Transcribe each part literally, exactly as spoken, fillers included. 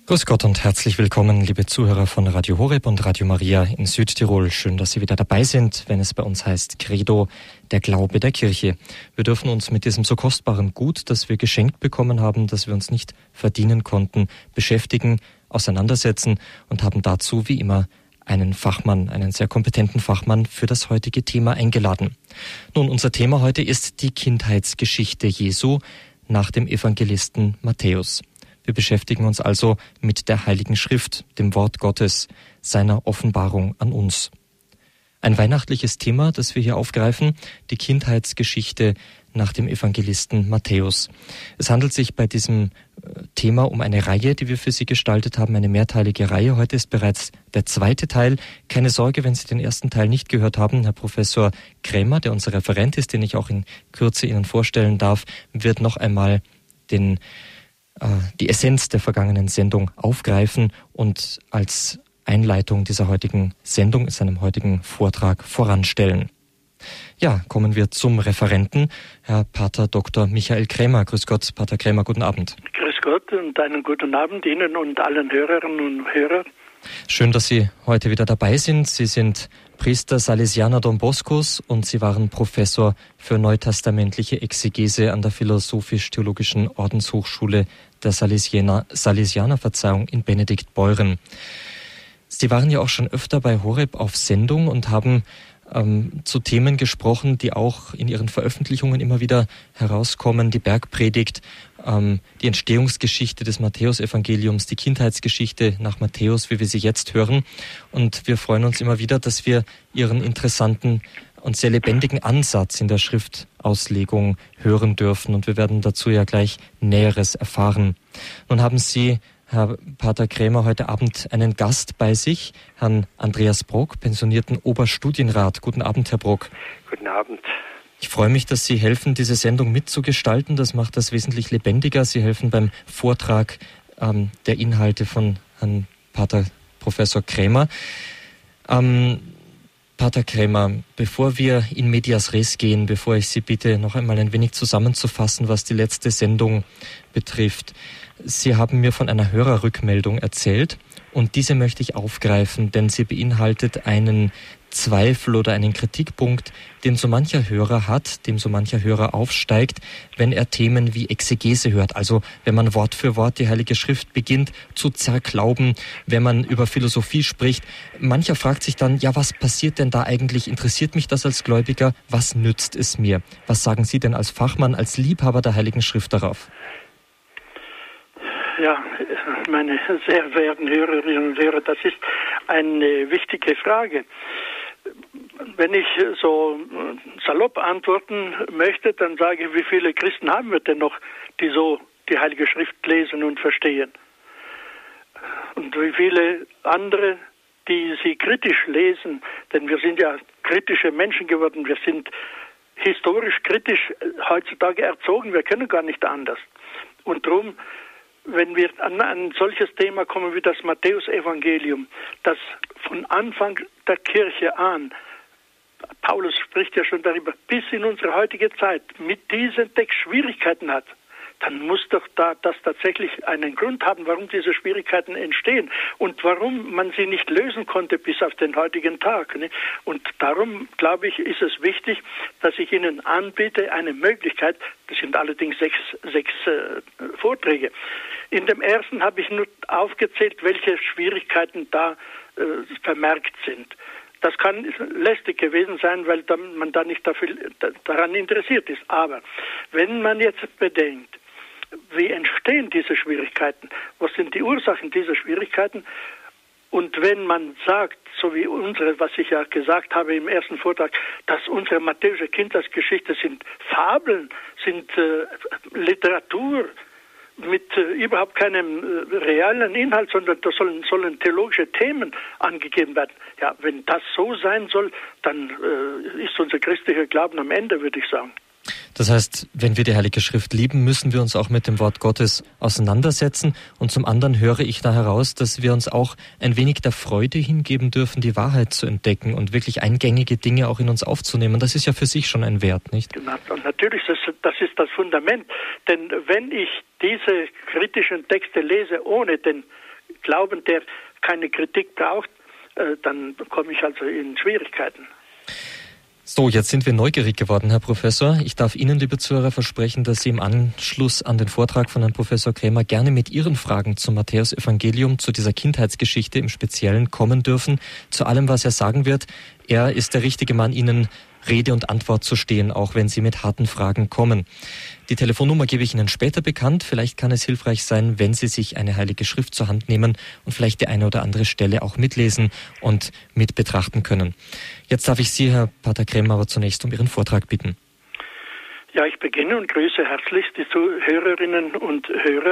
Grüß Gott und herzlich willkommen, liebe Zuhörer von Radio Horeb und Radio Maria in Südtirol. Schön, dass Sie wieder dabei sind, wenn es bei uns heißt Credo, der Glaube der Kirche. Wir dürfen uns mit diesem so kostbaren Gut, das wir geschenkt bekommen haben, das wir uns nicht verdienen konnten, beschäftigen, auseinandersetzen und haben dazu wie immer einen Fachmann, einen sehr kompetenten Fachmann für das heutige Thema eingeladen. Nun, unser Thema heute ist die Kindheitsgeschichte Jesu nach dem Evangelisten Matthäus. Wir beschäftigen uns also mit der Heiligen Schrift, dem Wort Gottes, seiner Offenbarung an uns. Ein weihnachtliches Thema, das wir hier aufgreifen, die Kindheitsgeschichte nach dem Evangelisten Matthäus. Es handelt sich bei diesem Thema um eine Reihe, die wir für Sie gestaltet haben, eine mehrteilige Reihe. Heute ist bereits der zweite Teil. Keine Sorge, wenn Sie den ersten Teil nicht gehört haben. Herr Professor Krämer, der unser Referent ist, den ich auch in Kürze Ihnen vorstellen darf, wird noch einmal den die Essenz der vergangenen Sendung aufgreifen und als Einleitung dieser heutigen Sendung, seinem heutigen Vortrag voranstellen. Ja, kommen wir zum Referenten, Herr Pater Doktor Michael Krämer. Grüß Gott, Pater Krämer, guten Abend. Grüß Gott und einen guten Abend Ihnen und allen Hörerinnen und Hörern. Schön, dass Sie heute wieder dabei sind. Sie sind Priester Salesianer Don Boscos und Sie waren Professor für neutestamentliche Exegese an der Philosophisch-Theologischen Ordenshochschule der Salesianer, Salesianer Verzeihung in Benediktbeuren. Sie waren ja auch schon öfter bei Horeb auf Sendung und haben ähm, zu Themen gesprochen, die auch in Ihren Veröffentlichungen immer wieder herauskommen. Die Bergpredigt, ähm, die Entstehungsgeschichte des Matthäusevangeliums, die Kindheitsgeschichte nach Matthäus, wie wir sie jetzt hören. Und wir freuen uns immer wieder, dass wir Ihren interessanten und sehr lebendigen Ansatz in der Schriftauslegung hören dürfen. Und wir werden dazu ja gleich Näheres erfahren. Nun haben Sie, Herr Pater Krämer, heute Abend einen Gast bei sich, Herrn Andreas Brock, pensionierten Oberstudienrat. Guten Abend, Herr Brock. Guten Abend. Ich freue mich, dass Sie helfen, diese Sendung mitzugestalten. Das macht das wesentlich lebendiger. Sie helfen beim Vortrag ähm, der Inhalte von Herrn Pater Professor Krämer. Ähm, Pater Krämer, bevor wir in medias res gehen, bevor ich Sie bitte, noch einmal ein wenig zusammenzufassen, was die letzte Sendung betrifft. Sie haben mir von einer Hörerrückmeldung erzählt und diese möchte ich aufgreifen, denn sie beinhaltet einen Zweifel oder einen Kritikpunkt, den so mancher Hörer hat, dem so mancher Hörer aufsteigt, wenn er Themen wie Exegese hört. Also wenn man Wort für Wort die Heilige Schrift beginnt zu zerklauben, wenn man über Philosophie spricht. Mancher fragt sich dann, ja, was passiert denn da eigentlich? Interessiert mich das als Gläubiger? Was nützt es mir? Was sagen Sie denn als Fachmann, als Liebhaber der Heiligen Schrift darauf? Ja, meine sehr verehrten Hörerinnen und Hörer, das ist eine wichtige Frage. Wenn ich so salopp antworten möchte, dann sage ich, wie viele Christen haben wir denn noch, die so die Heilige Schrift lesen und verstehen? Und wie viele andere, die sie kritisch lesen, denn wir sind ja kritische Menschen geworden, wir sind historisch kritisch heutzutage erzogen, wir können gar nicht anders. Und darum, wenn wir an ein solches Thema kommen wie das Matthäusevangelium, das von Anfang der Kirche an, Paulus spricht ja schon darüber, bis in unsere heutige Zeit mit diesem Text Schwierigkeiten hat, dann muss doch da das tatsächlich einen Grund haben, warum diese Schwierigkeiten entstehen und warum man sie nicht lösen konnte bis auf den heutigen Tag. Ne? Und darum, glaube ich, ist es wichtig, dass ich Ihnen anbiete, eine Möglichkeit, das sind allerdings sechs, sechs äh, Vorträge. In dem ersten habe ich nur aufgezählt, welche Schwierigkeiten da äh, vermerkt sind. Das kann lästig gewesen sein, weil man da nicht dafür, daran interessiert ist. Aber wenn man jetzt bedenkt, wie entstehen diese Schwierigkeiten, was sind die Ursachen dieser Schwierigkeiten, und wenn man sagt, so wie unsere, was ich ja gesagt habe im ersten Vortrag, dass unsere matthäusische Kindheitsgeschichte sind Fabeln, sind äh, Literatur, mit äh, überhaupt keinem äh, realen Inhalt, sondern da sollen, sollen theologische Themen angegeben werden. Ja, wenn das so sein soll, dann äh, ist unser christlicher Glauben am Ende, würde ich sagen. Das heißt, wenn wir die Heilige Schrift lieben, müssen wir uns auch mit dem Wort Gottes auseinandersetzen. Und zum anderen höre ich da heraus, dass wir uns auch ein wenig der Freude hingeben dürfen, die Wahrheit zu entdecken und wirklich eingängige Dinge auch in uns aufzunehmen. Das ist ja für sich schon ein Wert, nicht? Genau. Und natürlich, das, das ist das Fundament. Denn wenn ich diese kritischen Texte lese, ohne den glauben, der keine Kritik braucht, äh, dann komme ich also in Schwierigkeiten. So, jetzt sind wir neugierig geworden, Herr Professor. Ich darf Ihnen, liebe Zuhörer, versprechen, dass Sie im Anschluss an den Vortrag von Herrn Professor Krämer gerne mit Ihren Fragen zum Matthäusevangelium, zu dieser Kindheitsgeschichte im Speziellen kommen dürfen, zu allem, was er sagen wird. Er ist der richtige Mann, Ihnen Rede und Antwort zu stehen, auch wenn Sie mit harten Fragen kommen. Die Telefonnummer gebe ich Ihnen später bekannt. Vielleicht kann es hilfreich sein, wenn Sie sich eine heilige Schrift zur Hand nehmen und vielleicht die eine oder andere Stelle auch mitlesen und mit betrachten können. Jetzt darf ich Sie, Herr Pater Krämer, aber zunächst um Ihren Vortrag bitten. Ja, ich beginne und grüße herzlich die Zuhörerinnen und Hörer.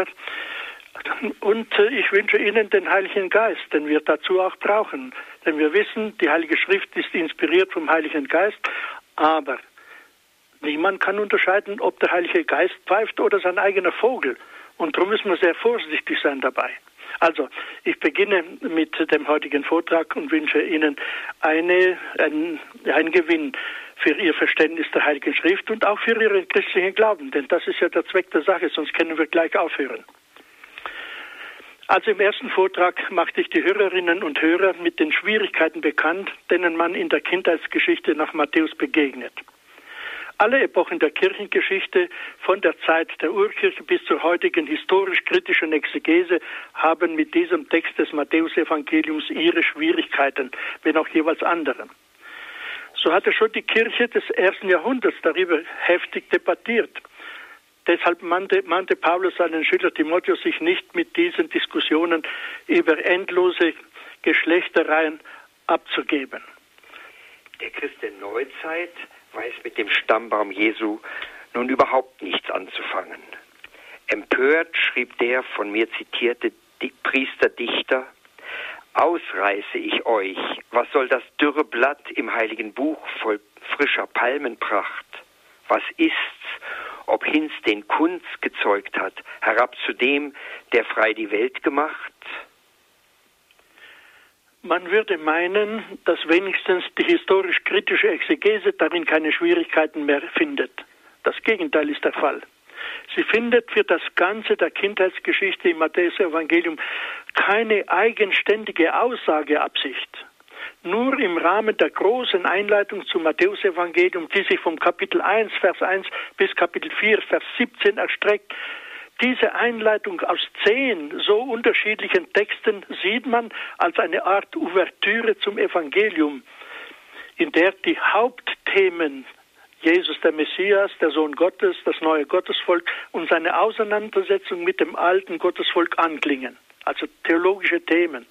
Und ich wünsche Ihnen den Heiligen Geist, den wir dazu auch brauchen. Denn wir wissen, die Heilige Schrift ist inspiriert vom Heiligen Geist, aber niemand kann unterscheiden, ob der Heilige Geist pfeift oder sein eigener Vogel. Und darum müssen wir sehr vorsichtig sein dabei. Also, ich beginne mit dem heutigen Vortrag und wünsche Ihnen eine, ein, einen Gewinn für Ihr Verständnis der Heiligen Schrift und auch für Ihren christlichen Glauben. Denn das ist ja der Zweck der Sache, sonst können wir gleich aufhören. Also im ersten Vortrag machte ich die Hörerinnen und Hörer mit den Schwierigkeiten bekannt, denen man in der Kindheitsgeschichte nach Matthäus begegnet. Alle Epochen der Kirchengeschichte, von der Zeit der Urkirche bis zur heutigen historisch-kritischen Exegese, haben mit diesem Text des Matthäusevangeliums ihre Schwierigkeiten, wenn auch jeweils andere. So hatte schon die Kirche des ersten Jahrhunderts darüber heftig debattiert. Deshalb mahnte, mahnte Paulus seinen Schüler Timotheus, sich nicht mit diesen Diskussionen über endlose Geschlechtereien abzugeben. Der Christ der Neuzeit weiß mit dem Stammbaum Jesu nun überhaupt nichts anzufangen. Empört schrieb der von mir zitierte Priesterdichter: Ausreiße ich euch, was soll das dürre Blatt im heiligen Buch voll frischer Palmenpracht? Was ist's, ob Hinz den Kunz gezeugt hat, herab zu dem, der frei die Welt gemacht? Man würde meinen, dass wenigstens die historisch-kritische Exegese darin keine Schwierigkeiten mehr findet. Das Gegenteil ist der Fall. Sie findet für das Ganze der Kindheitsgeschichte im Matthäusevangelium keine eigenständige Aussageabsicht. Nur im Rahmen der großen Einleitung zum Matthäusevangelium, die sich vom Kapitel eins, Vers eins bis Kapitel vier, Vers siebzehn erstreckt, diese Einleitung aus zehn so unterschiedlichen Texten sieht man als eine Art Ouvertüre zum Evangelium, in der die Hauptthemen Jesus der Messias, der Sohn Gottes, das neue Gottesvolk und seine Auseinandersetzung mit dem alten Gottesvolk anklingen, also theologische Themen.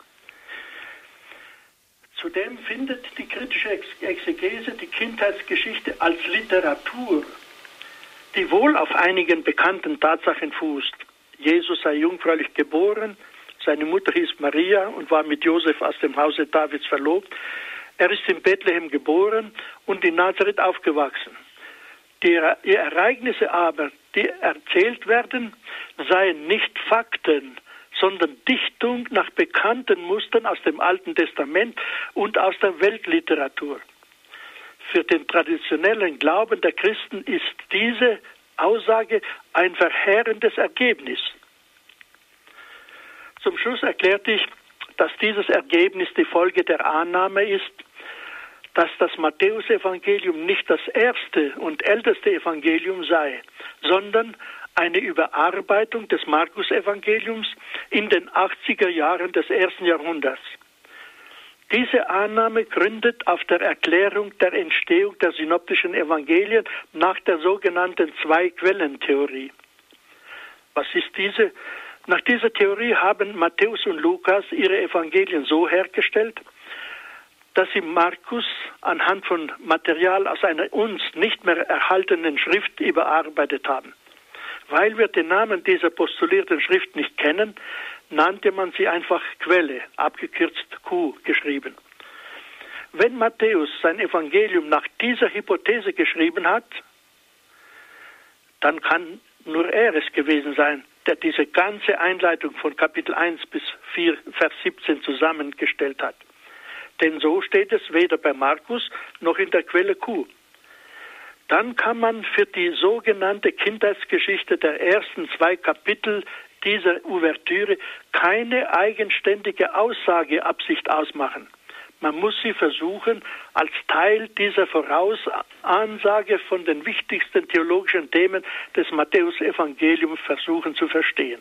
Zudem findet die kritische Exegese die Kindheitsgeschichte als Literatur, die wohl auf einigen bekannten Tatsachen fußt. Jesus sei jungfräulich geboren, seine Mutter hieß Maria und war mit Josef aus dem Hause Davids verlobt. Er ist in Bethlehem geboren und in Nazareth aufgewachsen. Die Ereignisse aber, die erzählt werden, seien nicht Fakten, sondern Dichtung nach bekannten Mustern aus dem Alten Testament und aus der Weltliteratur. Für den traditionellen Glauben der Christen ist diese Aussage ein verheerendes Ergebnis. Zum Schluss erklärte ich, dass dieses Ergebnis die Folge der Annahme ist, dass das Matthäusevangelium nicht das erste und älteste Evangelium sei, sondern eine Überarbeitung des Markus-Evangeliums in den achtziger Jahren des ersten Jahrhunderts. Diese Annahme gründet auf der Erklärung der Entstehung der synoptischen Evangelien nach der sogenannten Zwei-Quellen-Theorie. Was ist diese? Nach dieser Theorie haben Matthäus und Lukas ihre Evangelien so hergestellt, dass sie Markus anhand von Material aus einer uns nicht mehr erhaltenen Schrift überarbeitet haben. Weil wir den Namen dieser postulierten Schrift nicht kennen, nannte man sie einfach Quelle, abgekürzt Q geschrieben. Wenn Matthäus sein Evangelium nach dieser Hypothese geschrieben hat, dann kann nur er es gewesen sein, der diese ganze Einleitung von Kapitel eins bis vier, Vers siebzehn zusammengestellt hat. Denn so steht es weder bei Markus noch in der Quelle Q. Dann kann man für die sogenannte Kindheitsgeschichte der ersten zwei Kapitel dieser Ouvertüre keine eigenständige Aussageabsicht ausmachen. Man muss sie versuchen, als Teil dieser Vorausansage von den wichtigsten theologischen Themen des Matthäusevangeliums versuchen zu verstehen.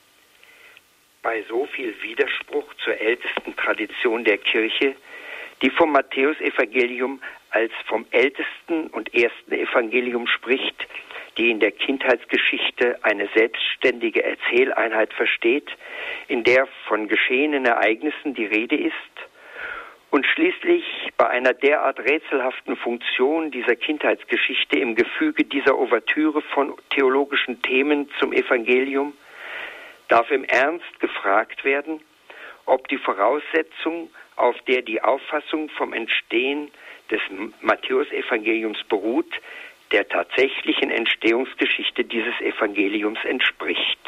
Bei so viel Widerspruch zur ältesten Tradition der Kirche, die vom Matthäusevangelium als vom ältesten und ersten Evangelium spricht, die in der Kindheitsgeschichte eine selbstständige Erzähleinheit versteht, in der von geschehenen Ereignissen die Rede ist, und schließlich bei einer derart rätselhaften Funktion dieser Kindheitsgeschichte im Gefüge dieser Ouvertüre von theologischen Themen zum Evangelium, darf im Ernst gefragt werden, ob die Voraussetzung, auf der die Auffassung vom Entstehen des Matthäusevangeliums beruht, der tatsächlichen Entstehungsgeschichte dieses Evangeliums entspricht.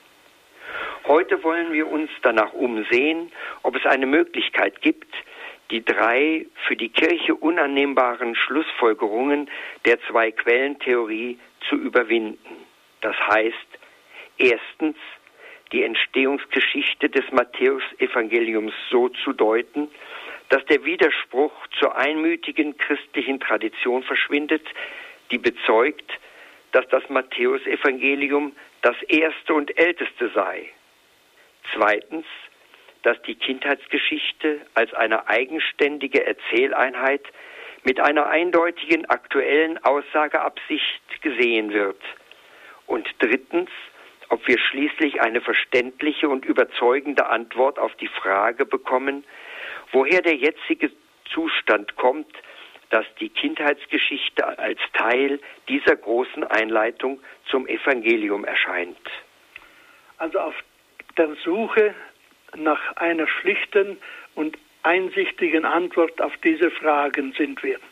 Heute wollen wir uns danach umsehen, ob es eine Möglichkeit gibt, die drei für die Kirche unannehmbaren Schlussfolgerungen der Zwei-Quellen-Theorie zu überwinden. Das heißt, erstens, die Entstehungsgeschichte des Matthäusevangeliums so zu deuten, dass der Widerspruch zur einmütigen christlichen Tradition verschwindet, die bezeugt, dass das Matthäusevangelium das erste und älteste sei. Zweitens, dass die Kindheitsgeschichte als eine eigenständige Erzähleinheit mit einer eindeutigen aktuellen Aussageabsicht gesehen wird. Und drittens, ob wir schließlich eine verständliche und überzeugende Antwort auf die Frage bekommen, woher der jetzige Zustand kommt, dass die Kindheitsgeschichte als Teil dieser großen Einleitung zum Evangelium erscheint. Also auf der Suche nach einer schlichten und einsichtigen Antwort auf diese Fragen sind wir.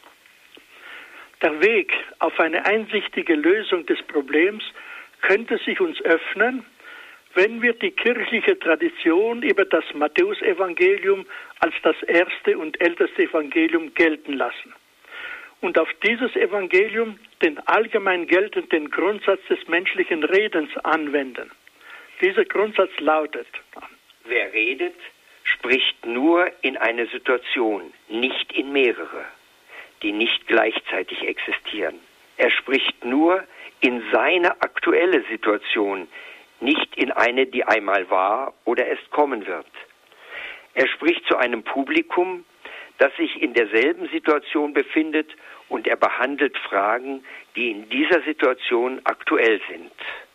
Der Weg auf eine einsichtige Lösung des Problems könnte sich uns öffnen, wenn wir die kirchliche Tradition über das Matthäusevangelium als das erste und älteste Evangelium gelten lassen und auf dieses Evangelium den allgemein geltenden Grundsatz des menschlichen Redens anwenden. Dieser Grundsatz lautet: Wer redet, spricht nur in eine Situation, nicht in mehrere, die nicht gleichzeitig existieren. Er spricht nur in seine aktuelle Situation, nicht in eine, die einmal war oder erst kommen wird. Er spricht zu einem Publikum, das sich in derselben Situation befindet, und er behandelt Fragen, die in dieser Situation aktuell sind.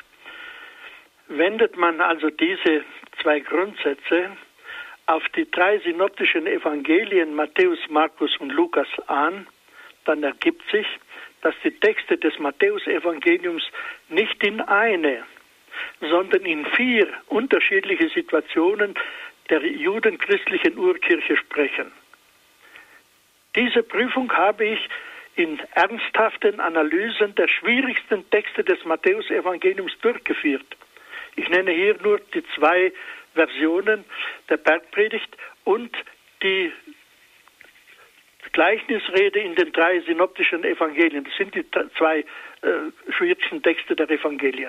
Wendet man also diese zwei Grundsätze auf die drei synoptischen Evangelien Matthäus, Markus und Lukas an, dann ergibt sich, dass die Texte des Matthäusevangeliums nicht in eine, sondern in vier unterschiedliche Situationen der judenchristlichen Urkirche sprechen. Diese Prüfung habe ich in ernsthaften Analysen der schwierigsten Texte des Matthäusevangeliums durchgeführt. Ich nenne hier nur die zwei Versionen der Bergpredigt und die Gleichnisrede in den drei synoptischen Evangelien. Das sind die zwei äh, schwierigsten Texte der Evangelien.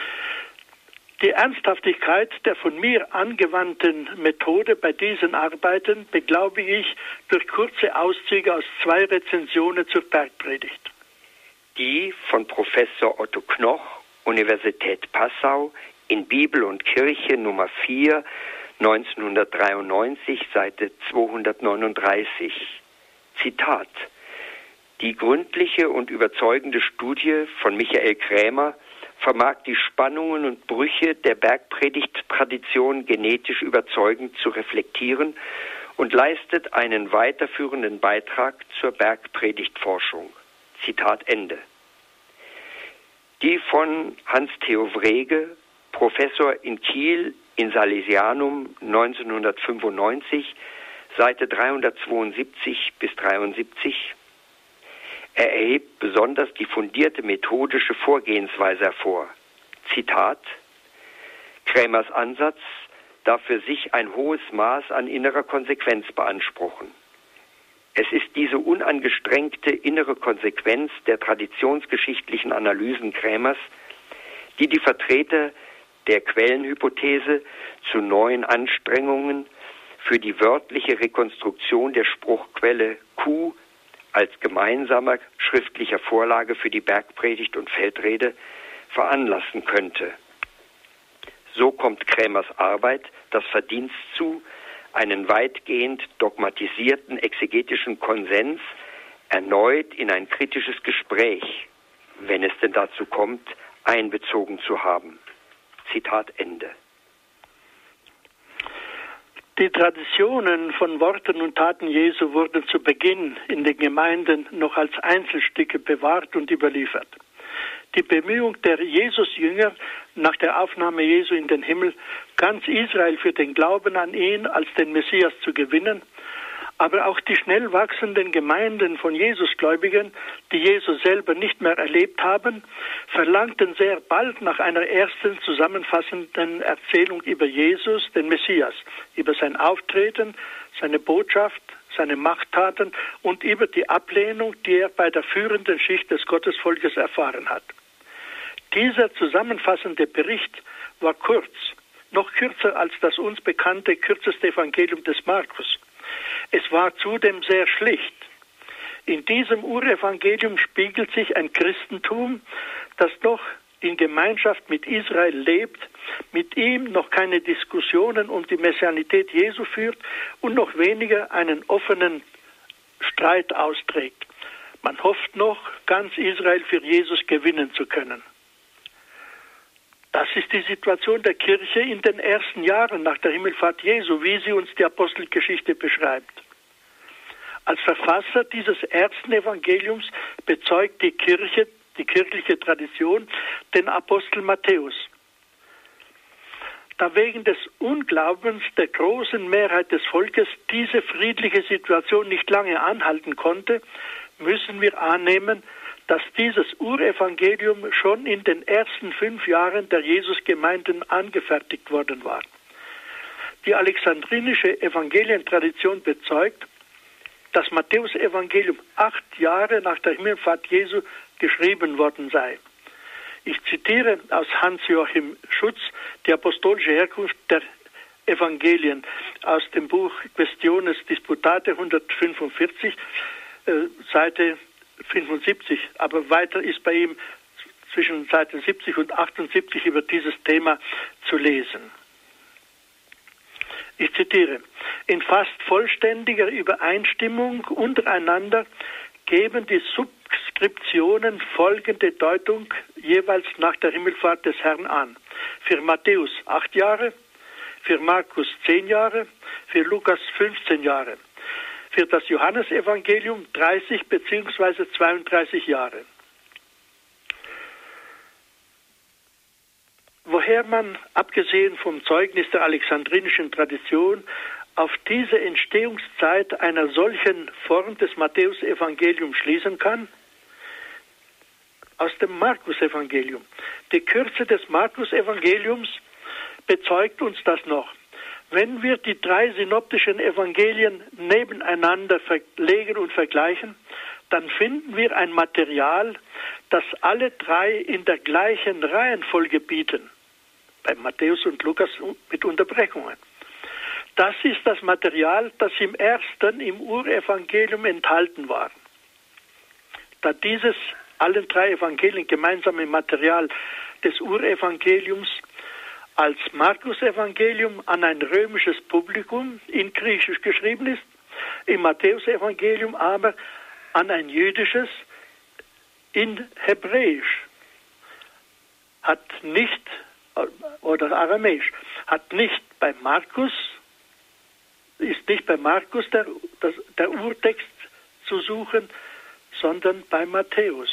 Die Ernsthaftigkeit der von mir angewandten Methode bei diesen Arbeiten beglaube ich durch kurze Auszüge aus zwei Rezensionen zur Bergpredigt. Die von Professor Otto Knoch, Universität Passau, in Bibel und Kirche Nummer vier, neunzehnhundertdreiundneunzig, Seite zweihundertneununddreißig. Zitat: Die gründliche und überzeugende Studie von Michael Krämer vermag die Spannungen und Brüche der Bergpredigt-Tradition genetisch überzeugend zu reflektieren und leistet einen weiterführenden Beitrag zur Bergpredigtforschung. Zitat Ende. Die von Hans-Theo Wrege, Professor in Kiel in Salesianum neunzehnhundertfünfundneunzig, Seite dreihundertzweiundsiebzig bis dreiundsiebzig. Er erhebt besonders die fundierte methodische Vorgehensweise hervor. Zitat: Krämers Ansatz darf für sich ein hohes Maß an innerer Konsequenz beanspruchen. Es ist diese unangestrengte innere Konsequenz der traditionsgeschichtlichen Analysen Krämers, die die Vertreter der Quellenhypothese zu neuen Anstrengungen für die wörtliche Rekonstruktion der Spruchquelle Q als gemeinsamer schriftlicher Vorlage für die Bergpredigt und Feldrede veranlassen könnte. So kommt Krämers Arbeit das Verdienst zu, einen weitgehend dogmatisierten exegetischen Konsens erneut in ein kritisches Gespräch, wenn es denn dazu kommt, einbezogen zu haben. Zitat Ende. Die Traditionen von Worten und Taten Jesu wurden zu Beginn in den Gemeinden noch als Einzelstücke bewahrt und überliefert. Die Bemühung der Jesusjünger nach der Aufnahme Jesu in den Himmel, ganz Israel für den Glauben an ihn als den Messias zu gewinnen, aber auch die schnell wachsenden Gemeinden von Jesusgläubigen, die Jesus selber nicht mehr erlebt haben, verlangten sehr bald nach einer ersten zusammenfassenden Erzählung über Jesus, den Messias, über sein Auftreten, seine Botschaft, seine Machttaten und über die Ablehnung, die er bei der führenden Schicht des Gottesvolkes erfahren hat. Dieser zusammenfassende Bericht war kurz, noch kürzer als das uns bekannte kürzeste Evangelium des Markus. Es war zudem sehr schlicht. In diesem Urevangelium spiegelt sich ein Christentum, das noch in Gemeinschaft mit Israel lebt, mit ihm noch keine Diskussionen um die Messianität Jesu führt und noch weniger einen offenen Streit austrägt. Man hofft noch, ganz Israel für Jesus gewinnen zu können. Das ist die Situation der Kirche in den ersten Jahren nach der Himmelfahrt Jesu, wie sie uns die Apostelgeschichte beschreibt. Als Verfasser dieses ersten Evangeliums bezeugt die Kirche, die kirchliche Tradition, den Apostel Matthäus. Da wegen des Unglaubens der großen Mehrheit des Volkes diese friedliche Situation nicht lange anhalten konnte, müssen wir annehmen, dass dieses Urevangelium schon in den ersten fünf Jahren der Jesusgemeinden angefertigt worden war. Die alexandrinische Evangelientradition bezeugt, das Matthäus-Evangelium acht Jahre nach der Himmelfahrt Jesu geschrieben worden sei. Ich zitiere aus Hans-Joachim Schutz die apostolische Herkunft der Evangelien aus dem Buch Questiones Disputate hundertfünfundvierzig, äh, Seite fünfundsiebzig. Aber weiter ist bei ihm zwischen Seite siebzig und achtundsiebzig über dieses Thema zu lesen. Ich zitiere: In fast vollständiger Übereinstimmung untereinander geben die Subskriptionen folgende Deutung jeweils nach der Himmelfahrt des Herrn an. Für Matthäus acht Jahre, für Markus zehn Jahre, für Lukas fünfzehn Jahre, für das Johannesevangelium dreißig bzw. zweiunddreißig Jahre. Woher man, abgesehen vom Zeugnis der alexandrinischen Tradition, auf diese Entstehungszeit einer solchen Form des Matthäus-Evangeliums schließen kann? Aus dem Markus-Evangelium. Die Kürze des Markus-Evangeliums bezeugt uns das noch. Wenn wir die drei synoptischen Evangelien nebeneinander verlegen und vergleichen, dann finden wir ein Material, das alle drei in der gleichen Reihenfolge bieten. Bei Matthäus und Lukas mit Unterbrechungen. Das ist das Material, das im ersten, im Urevangelium enthalten war. Da dieses allen drei Evangelien gemeinsame Material des Urevangeliums als Markus-Evangelium an ein römisches Publikum in Griechisch geschrieben ist, im Matthäus-Evangelium aber an ein jüdisches in Hebräisch, hat nicht, oder Aramäisch, hat nicht bei Markus, ist nicht bei Markus der, das, der Urtext zu suchen, sondern bei Matthäus.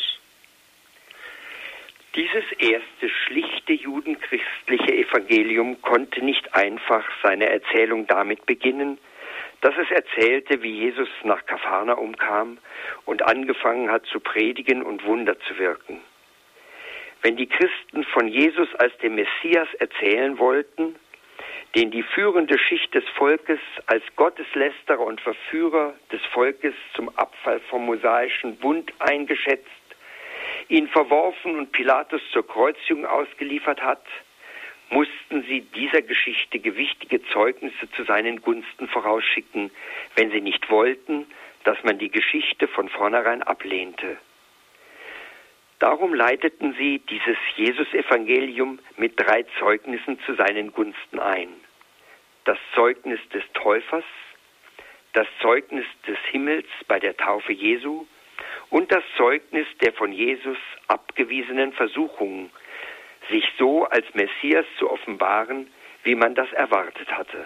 Dieses erste schlichte judenchristliche Evangelium konnte nicht einfach seine Erzählung damit beginnen, dass es erzählte, wie Jesus nach Kapharnaum kam und angefangen hat zu predigen und Wunder zu wirken. Wenn die Christen von Jesus als dem Messias erzählen wollten, den die führende Schicht des Volkes als Gotteslästerer und Verführer des Volkes zum Abfall vom mosaischen Bund eingeschätzt, ihn verworfen und Pilatus zur Kreuzigung ausgeliefert hat, mussten sie dieser Geschichte gewichtige Zeugnisse zu seinen Gunsten vorausschicken, wenn sie nicht wollten, dass man die Geschichte von vornherein ablehnte. Darum leiteten sie dieses Jesus-Evangelium mit drei Zeugnissen zu seinen Gunsten ein. Das Zeugnis des Täufers, das Zeugnis des Himmels bei der Taufe Jesu und das Zeugnis der von Jesus abgewiesenen Versuchungen, sich so als Messias zu offenbaren, wie man das erwartet hatte.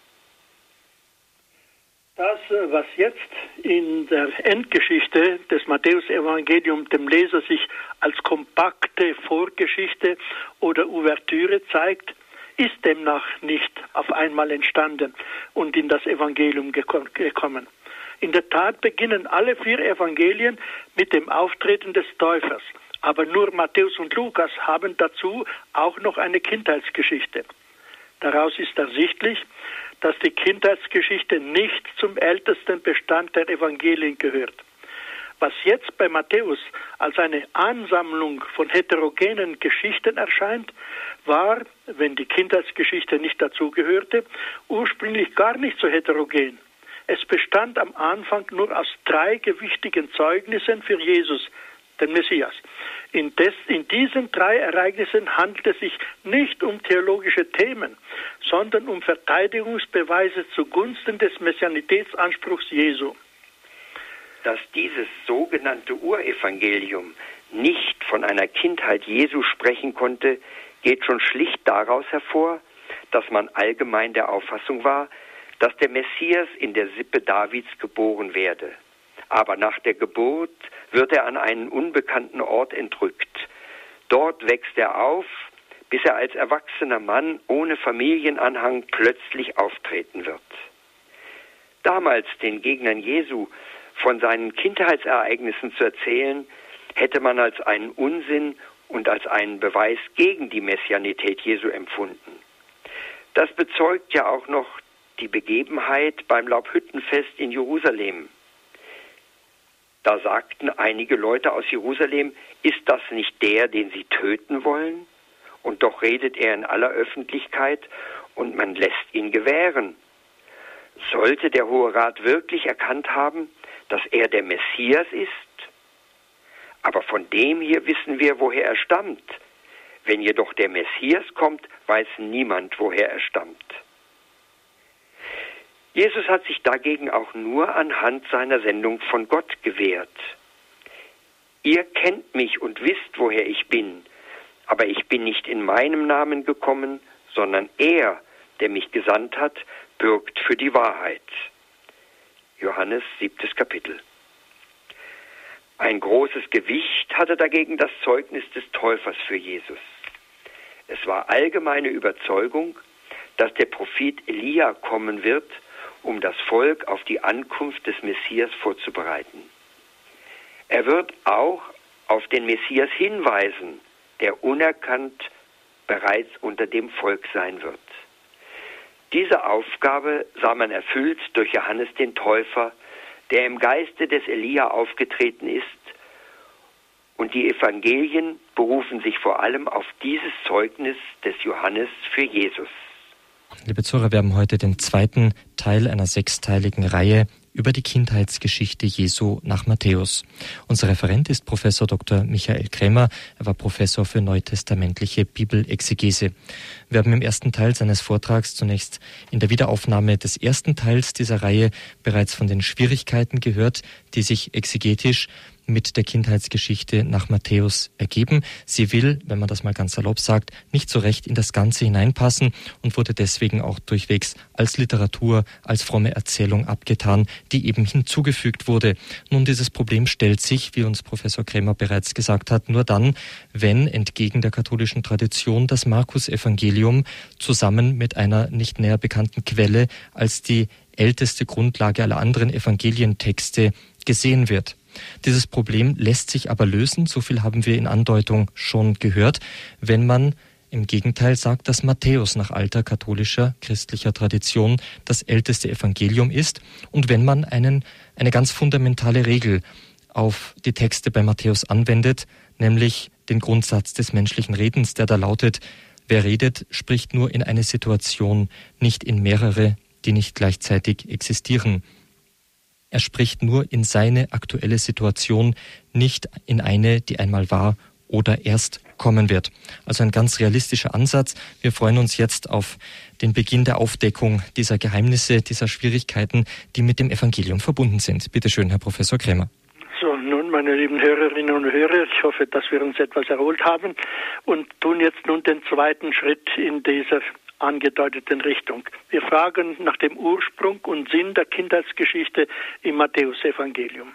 Das, was jetzt in der Endgeschichte des Matthäus-Evangeliums dem Leser sich als kompakte Vorgeschichte oder Ouvertüre zeigt, ist demnach nicht auf einmal entstanden und in das Evangelium gekommen. In der Tat beginnen alle vier Evangelien mit dem Auftreten des Täufers, aber nur Matthäus und Lukas haben dazu auch noch eine Kindheitsgeschichte. Daraus ist ersichtlich, dass die Kindheitsgeschichte nicht zum ältesten Bestand der Evangelien gehört. Was jetzt bei Matthäus als eine Ansammlung von heterogenen Geschichten erscheint, war, wenn die Kindheitsgeschichte nicht dazugehörte, ursprünglich gar nicht so heterogen. Es bestand am Anfang nur aus drei gewichtigen Zeugnissen für Jesus, den Messias. In, des, in diesen drei Ereignissen handelt es sich nicht um theologische Themen, sondern um Verteidigungsbeweise zugunsten des Messianitätsanspruchs Jesu. Dass dieses sogenannte Urevangelium nicht von einer Kindheit Jesu sprechen konnte, geht schon schlicht daraus hervor, dass man allgemein der Auffassung war, dass der Messias in der Sippe Davids geboren werde. Aber nach der Geburt wird er an einen unbekannten Ort entrückt. Dort wächst er auf, bis er als erwachsener Mann ohne Familienanhang plötzlich auftreten wird. Damals den Gegnern Jesu von seinen Kindheitsereignissen zu erzählen, hätte man als einen Unsinn und als einen Beweis gegen die Messianität Jesu empfunden. Das bezeugt ja auch noch die Begebenheit beim Laubhüttenfest in Jerusalem. Da sagten einige Leute aus Jerusalem, ist das nicht der, den sie töten wollen? Und doch redet er in aller Öffentlichkeit und man lässt ihn gewähren. Sollte der Hohe Rat wirklich erkannt haben, dass er der Messias ist? Aber von dem hier wissen wir, woher er stammt. Wenn jedoch der Messias kommt, weiß niemand, woher er stammt. Jesus hat sich dagegen auch nur anhand seiner Sendung von Gott gewährt. Ihr kennt mich und wisst, woher ich bin, aber ich bin nicht in meinem Namen gekommen, sondern er, der mich gesandt hat, bürgt für die Wahrheit. Johannes siebtes Kapitel. Ein großes Gewicht hatte dagegen das Zeugnis des Täufers für Jesus. Es war allgemeine Überzeugung, dass der Prophet Elia kommen wird, um das Volk auf die Ankunft des Messias vorzubereiten. Er wird auch auf den Messias hinweisen, der unerkannt bereits unter dem Volk sein wird. Diese Aufgabe sah man erfüllt durch Johannes den Täufer, der im Geiste des Elia aufgetreten ist, und die Evangelien berufen sich vor allem auf dieses Zeugnis des Johannes für Jesus. Liebe Zuhörer, wir haben heute den zweiten Teil einer sechsteiligen Reihe über die Kindheitsgeschichte Jesu nach Matthäus. Unser Referent ist Professor Doktor Michael Krämer. Er war Professor für neutestamentliche Bibelexegese. Wir haben im ersten Teil seines Vortrags zunächst in der Wiederaufnahme des ersten Teils dieser Reihe bereits von den Schwierigkeiten gehört, die sich exegetisch mit der Kindheitsgeschichte nach Matthäus ergeben. Sie will, wenn man das mal ganz salopp sagt, nicht so recht in das Ganze hineinpassen und wurde deswegen auch durchwegs als Literatur, als fromme Erzählung abgetan, die eben hinzugefügt wurde. Nun, dieses Problem stellt sich, wie uns Professor Krämer bereits gesagt hat, nur dann, wenn entgegen der katholischen Tradition das Markus-Evangelium zusammen mit einer nicht näher bekannten Quelle als die älteste Grundlage aller anderen Evangelientexte gesehen wird. Dieses Problem lässt sich aber lösen, so viel haben wir in Andeutung schon gehört, wenn man im Gegenteil sagt, dass Matthäus nach alter katholischer, christlicher Tradition das älteste Evangelium ist und wenn man einen, eine ganz fundamentale Regel auf die Texte bei Matthäus anwendet, nämlich den Grundsatz des menschlichen Redens, der da lautet, Wer redet, spricht nur in eine Situation, nicht in mehrere, die nicht gleichzeitig existieren. Er spricht nur in seine aktuelle Situation, nicht in eine, die einmal war oder erst kommen wird. Also ein ganz realistischer Ansatz. Wir freuen uns jetzt auf den Beginn der Aufdeckung dieser Geheimnisse, dieser Schwierigkeiten, die mit dem Evangelium verbunden sind. Bitte schön, Herr Professor Krämer. So, nun, meine lieben Hörerinnen und Hörer, ich hoffe, dass wir uns etwas erholt haben und tun jetzt nun den zweiten Schritt in dieser angedeuteten Richtung. Wir fragen nach dem Ursprung und Sinn der Kindheitsgeschichte im Matthäusevangelium.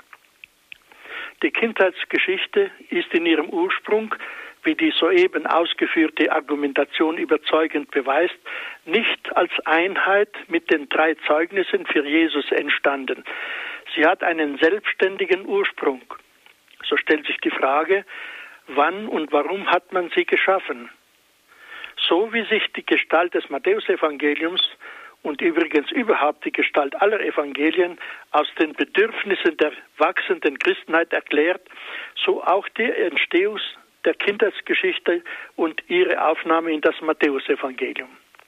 Die Kindheitsgeschichte ist in ihrem Ursprung, wie die soeben ausgeführte Argumentation überzeugend beweist, nicht als Einheit mit den drei Zeugnissen für Jesus entstanden. Sie hat einen selbstständigen Ursprung. So stellt sich die Frage, wann und warum hat man sie geschaffen? So wie sich die Gestalt des Matthäusevangeliums und übrigens überhaupt die Gestalt aller Evangelien aus den Bedürfnissen der wachsenden Christenheit erklärt, so auch die Entstehung der Kindheitsgeschichte und ihre Aufnahme in das Matthäusevangelium.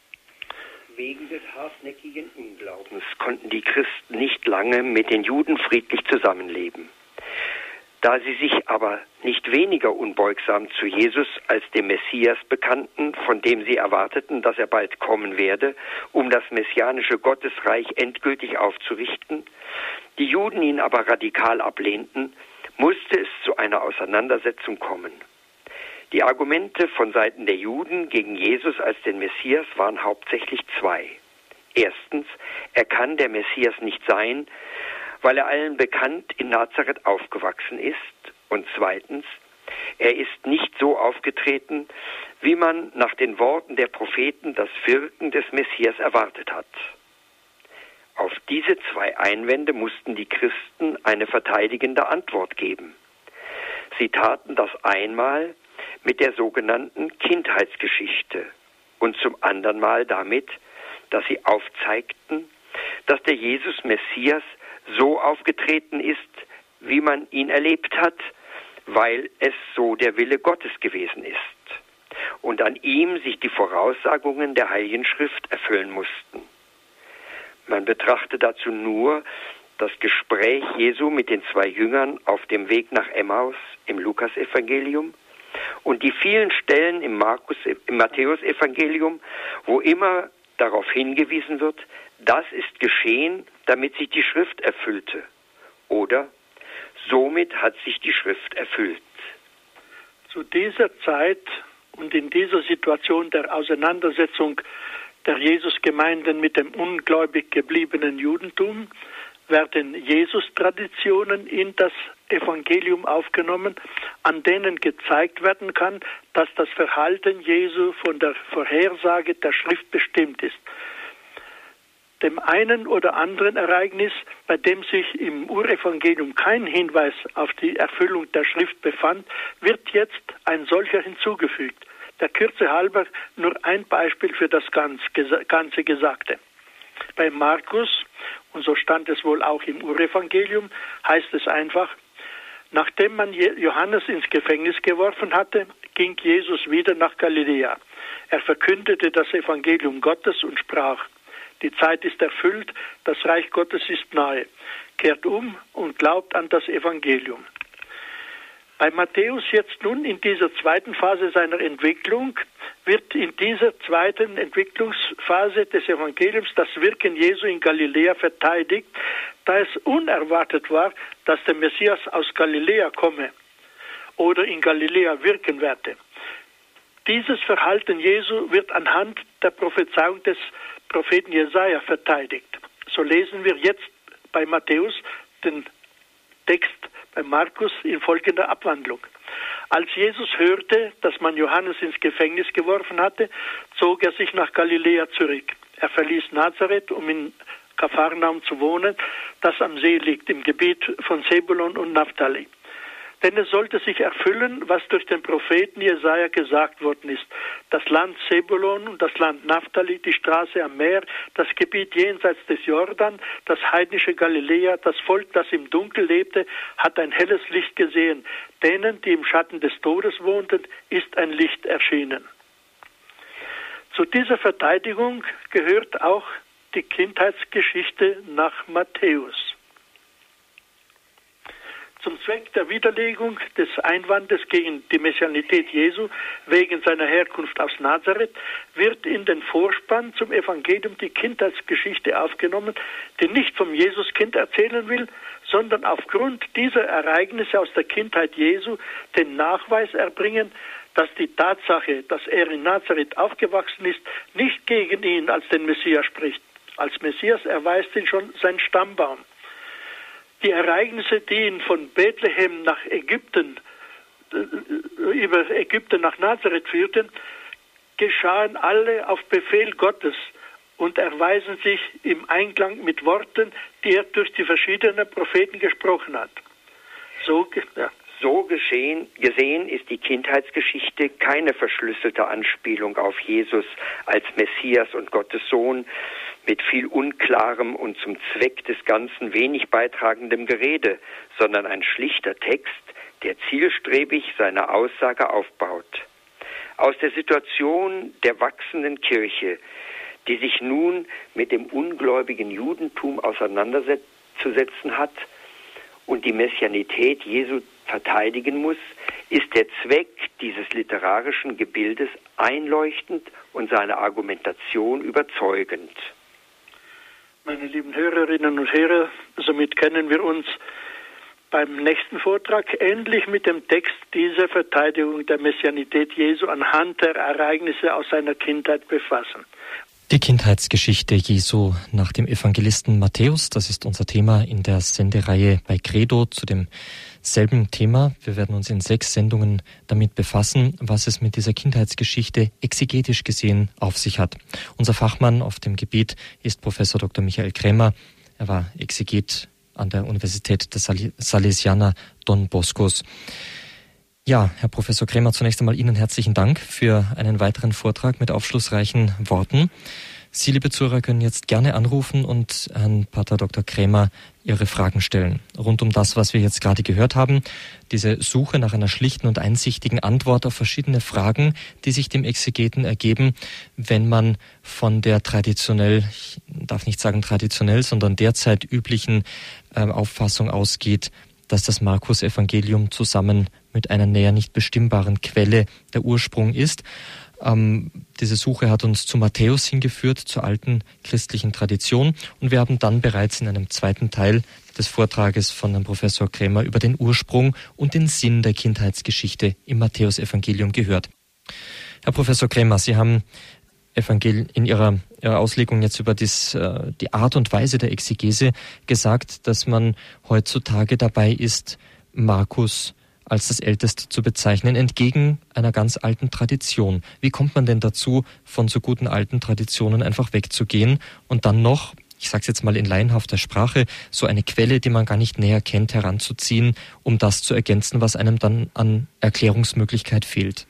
Wegen des hartnäckigen Unglaubens konnten die Christen nicht lange mit den Juden friedlich zusammenleben. Da sie sich aber nicht weniger unbeugsam zu Jesus als dem Messias bekannten, von dem sie erwarteten, dass er bald kommen werde, um das messianische Gottesreich endgültig aufzurichten, die Juden ihn aber radikal ablehnten, musste es zu einer Auseinandersetzung kommen. Die Argumente von Seiten der Juden gegen Jesus als den Messias waren hauptsächlich zwei. Erstens, er kann der Messias nicht sein, weil er allen bekannt in Nazareth aufgewachsen ist. Und zweitens, er ist nicht so aufgetreten, wie man nach den Worten der Propheten das Wirken des Messias erwartet hat. Auf diese zwei Einwände mussten die Christen eine verteidigende Antwort geben. Sie taten das einmal mit der sogenannten Kindheitsgeschichte und zum anderen Mal damit, dass sie aufzeigten, dass der Jesus Messias so aufgetreten ist, wie man ihn erlebt hat, weil es so der Wille Gottes gewesen ist und an ihm sich die Voraussagungen der Heiligen Schrift erfüllen mussten. Man betrachte dazu nur das Gespräch Jesu mit den zwei Jüngern auf dem Weg nach Emmaus im Lukasevangelium und die vielen Stellen im, Markus, im Matthäusevangelium, wo immer darauf hingewiesen wird, das ist geschehen, damit sich die Schrift erfüllte. Oder somit hat sich die Schrift erfüllt. Zu dieser Zeit und in dieser Situation der Auseinandersetzung der Jesusgemeinden mit dem ungläubig gebliebenen Judentum werden Jesus-Traditionen in das Evangelium aufgenommen, an denen gezeigt werden kann, dass das Verhalten Jesu von der Vorhersage der Schrift bestimmt ist. Dem einen oder anderen Ereignis, bei dem sich im Urevangelium kein Hinweis auf die Erfüllung der Schrift befand, wird jetzt ein solcher hinzugefügt. Der Kürze halber nur ein Beispiel für das ganze Gesagte. Bei Markus, und so stand es wohl auch im Urevangelium, heißt es einfach, nachdem man Johannes ins Gefängnis geworfen hatte, ging Jesus wieder nach Galiläa. Er verkündete das Evangelium Gottes und sprach, die Zeit ist erfüllt, das Reich Gottes ist nahe. Kehrt um und glaubt an das Evangelium. Bei Matthäus jetzt nun in dieser zweiten Phase seiner Entwicklung wird in dieser zweiten Entwicklungsphase des Evangeliums das Wirken Jesu in Galiläa verteidigt, da es unerwartet war, dass der Messias aus Galiläa komme oder in Galiläa wirken werde. Dieses Verhalten Jesu wird anhand der Prophezeiung des Propheten Jesaja verteidigt. So lesen wir jetzt bei Matthäus den Text bei Markus in folgender Abwandlung. Als Jesus hörte, dass man Johannes ins Gefängnis geworfen hatte, zog er sich nach Galiläa zurück. Er verließ Nazareth, um in Kapharnaum zu wohnen, das am See liegt, im Gebiet von Sebulon und Naphtali. Denn es sollte sich erfüllen, was durch den Propheten Jesaja gesagt worden ist. Das Land Sebulon und das Land Naphtali, die Straße am Meer, das Gebiet jenseits des Jordan, das heidnische Galiläa, das Volk, das im Dunkel lebte, hat ein helles Licht gesehen. Denen, die im Schatten des Todes wohnten, ist ein Licht erschienen. Zu dieser Verteidigung gehört auch die Kindheitsgeschichte nach Matthäus. Zum Zweck der Widerlegung des Einwandes gegen die Messianität Jesu wegen seiner Herkunft aus Nazareth wird in den Vorspann zum Evangelium die Kindheitsgeschichte aufgenommen, die nicht vom Jesuskind erzählen will, sondern aufgrund dieser Ereignisse aus der Kindheit Jesu den Nachweis erbringen, dass die Tatsache, dass er in Nazareth aufgewachsen ist, nicht gegen ihn als den Messias spricht. Als Messias erweist ihn schon sein Stammbaum. Die Ereignisse, die ihn von Bethlehem nach Ägypten, über Ägypten nach Nazareth führten, geschahen alle auf Befehl Gottes und erweisen sich im Einklang mit Worten, die er durch die verschiedenen Propheten gesprochen hat. So, ja. So geschehen, gesehen ist die Kindheitsgeschichte keine verschlüsselte Anspielung auf Jesus als Messias und Gottes Sohn mit viel Unklarem und zum Zweck des Ganzen wenig beitragendem Gerede, sondern ein schlichter Text, der zielstrebig seine Aussage aufbaut. Aus der Situation der wachsenden Kirche, die sich nun mit dem ungläubigen Judentum auseinanderzusetzen hat und die Messianität Jesu verteidigen muss, ist der Zweck dieses literarischen Gebildes einleuchtend und seine Argumentation überzeugend. Meine lieben Hörerinnen und Hörer, somit kennen wir uns beim nächsten Vortrag endlich mit dem Text dieser Verteidigung der Messianität Jesu anhand der Ereignisse aus seiner Kindheit befassen. Die Kindheitsgeschichte Jesu nach dem Evangelisten Matthäus, das ist unser Thema in der Sendereihe bei Credo zu demselben Thema. Wir werden uns in sechs Sendungen damit befassen, was es mit dieser Kindheitsgeschichte exegetisch gesehen auf sich hat. Unser Fachmann auf dem Gebiet ist Professor Doktor Michael Krämer. Er war Exeget an der Universität des Salesianer Don Boscos. Ja, Herr Professor Krämer, zunächst einmal Ihnen herzlichen Dank für einen weiteren Vortrag mit aufschlussreichen Worten. Sie, liebe Zuhörer, können jetzt gerne anrufen und Herrn Pater Doktor Krämer Ihre Fragen stellen. Rund um das, was wir jetzt gerade gehört haben, diese Suche nach einer schlichten und einsichtigen Antwort auf verschiedene Fragen, die sich dem Exegeten ergeben, wenn man von der traditionell, ich darf nicht sagen traditionell, sondern derzeit üblichen äh, Auffassung ausgeht, dass das Markus-Evangelium zusammen mit einer näher nicht bestimmbaren Quelle der Ursprung ist. Ähm, diese Suche hat uns zu Matthäus hingeführt, zur alten christlichen Tradition. Und wir haben dann bereits in einem zweiten Teil des Vortrages von Herrn Professor Krämer über den Ursprung und den Sinn der Kindheitsgeschichte im Matthäus-Evangelium gehört. Herr Professor Krämer, Sie haben Evangel in Ihrer, Ihrer Auslegung jetzt über dies, äh, die Art und Weise der Exegese gesagt, dass man heutzutage dabei ist, Markus als das Älteste zu bezeichnen, entgegen einer ganz alten Tradition. Wie kommt man denn dazu, von so guten alten Traditionen einfach wegzugehen und dann noch, ich sage es jetzt mal in laienhafter Sprache, so eine Quelle, die man gar nicht näher kennt, heranzuziehen, um das zu ergänzen, was einem dann an Erklärungsmöglichkeit fehlt?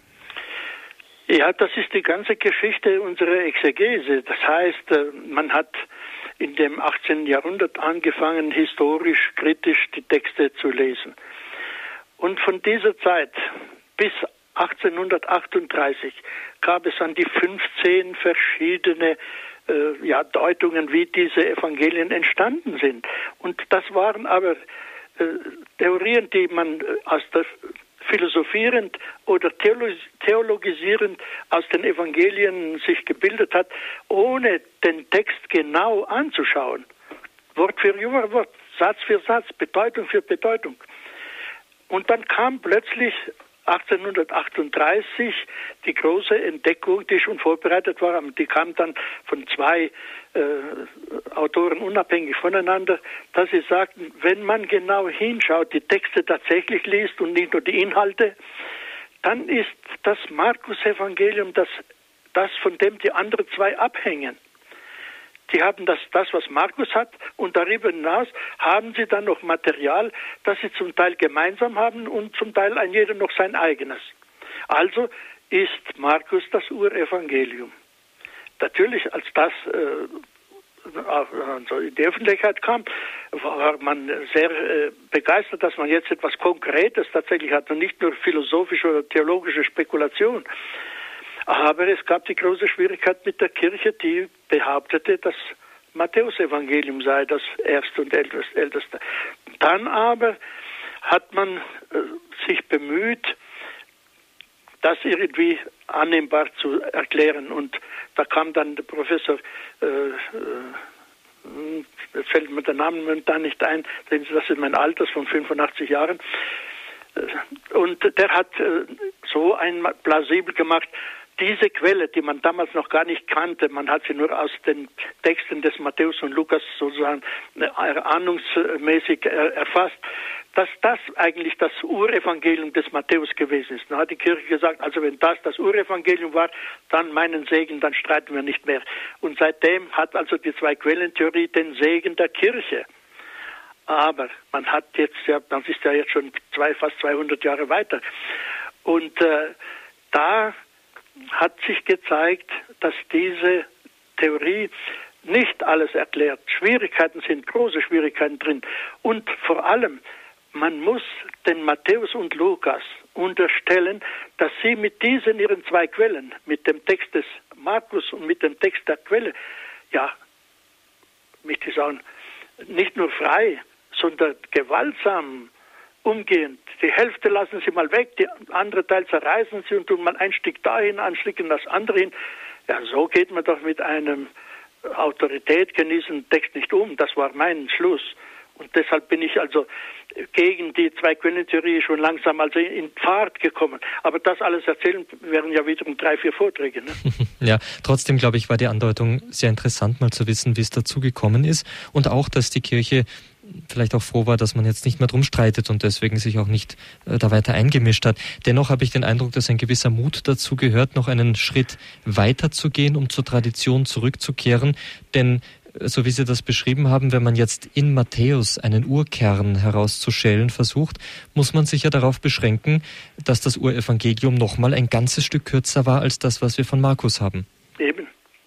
Ja, das ist die ganze Geschichte unserer Exegese. Das heißt, man hat in dem achtzehnten Jahrhundert angefangen, historisch, kritisch die Texte zu lesen. Und von dieser Zeit bis achtzehnhundertachtunddreißig gab es an die fünfzehn verschiedene äh, ja, Deutungen, wie diese Evangelien entstanden sind. Und das waren aber äh, Theorien, die man aus der philosophierend oder theologisierend aus den Evangelien sich gebildet hat, ohne den Text genau anzuschauen. Wort für Wort, Satz für Satz, Bedeutung für Bedeutung. Und dann kam plötzlich achtzehnhundertachtunddreißig die große Entdeckung, die schon vorbereitet war. Die kam dann von zwei äh, Autoren unabhängig voneinander, dass sie sagten, wenn man genau hinschaut, die Texte tatsächlich liest und nicht nur die Inhalte, dann ist das Markus-Evangelium das, das, von dem die anderen zwei abhängen. Die haben das, das, was Markus hat, und darüber hinaus haben sie dann noch Material, das sie zum Teil gemeinsam haben und zum Teil ein jeder noch sein eigenes. Also ist Markus das Urevangelium. Natürlich, als das äh, also in die Öffentlichkeit kam, war man sehr äh, begeistert, dass man jetzt etwas Konkretes tatsächlich hat und nicht nur philosophische oder theologische Spekulation. Aber es gab die große Schwierigkeit mit der Kirche, die behauptete, dass Matthäus-Evangelium sei das erste und älteste. Dann aber hat man äh, sich bemüht, das irgendwie annehmbar zu erklären. Und da kam dann der Professor, äh, äh, jetzt fällt mir der Name da nicht ein, das ist mein Alter von fünfundachtzig Jahren, und der hat äh, so ein plausibel gemacht, diese Quelle, die man damals noch gar nicht kannte, man hat sie nur aus den Texten des Matthäus und Lukas sozusagen ahnungsmäßig erfasst, dass das eigentlich das Urevangelium des Matthäus gewesen ist. Dann hat die Kirche gesagt, also wenn das das Urevangelium war, dann meinen Segen, dann streiten wir nicht mehr. Und seitdem hat also die Zwei-Quellen-Theorie den Segen der Kirche. Aber man hat jetzt ja, das ist ja jetzt schon zwei, fast zweihundert Jahre weiter. Und äh, da hat sich gezeigt, dass diese Theorie nicht alles erklärt. Schwierigkeiten sind, große Schwierigkeiten drin. Und vor allem, man muss den Matthäus und Lukas unterstellen, dass sie mit diesen ihren zwei Quellen, mit dem Text des Markus und mit dem Text der Quelle, ja, möchte ich sagen, nicht nur frei, sondern gewaltsam umgehend. Die Hälfte lassen sie mal weg, die andere Teil zerreißen sie und tun mal ein Stück dahin, ein Stück in das andere hin. Ja, so geht man doch mit einem Autorität genießenden Text nicht um. Das war mein Schluss. Und deshalb bin ich also gegen die Zwei-Quellen-Theorie schon langsam also in Fahrt gekommen. Aber das alles erzählen wären ja wiederum drei, vier Vorträge. Ne? Ja, trotzdem glaube ich, war die Andeutung sehr interessant, mal zu wissen, wie es dazu gekommen ist. Und auch, dass die Kirche vielleicht auch froh war, dass man jetzt nicht mehr drum streitet und deswegen sich auch nicht äh, da weiter eingemischt hat. Dennoch habe ich den Eindruck, dass ein gewisser Mut dazu gehört, noch einen Schritt weiter zu gehen, um zur Tradition zurückzukehren. Denn so wie Sie das beschrieben haben, wenn man jetzt in Matthäus einen Urkern herauszustellen versucht, muss man sich ja darauf beschränken, dass das Urevangelium nochmal ein ganzes Stück kürzer war als das, was wir von Markus haben. Eben.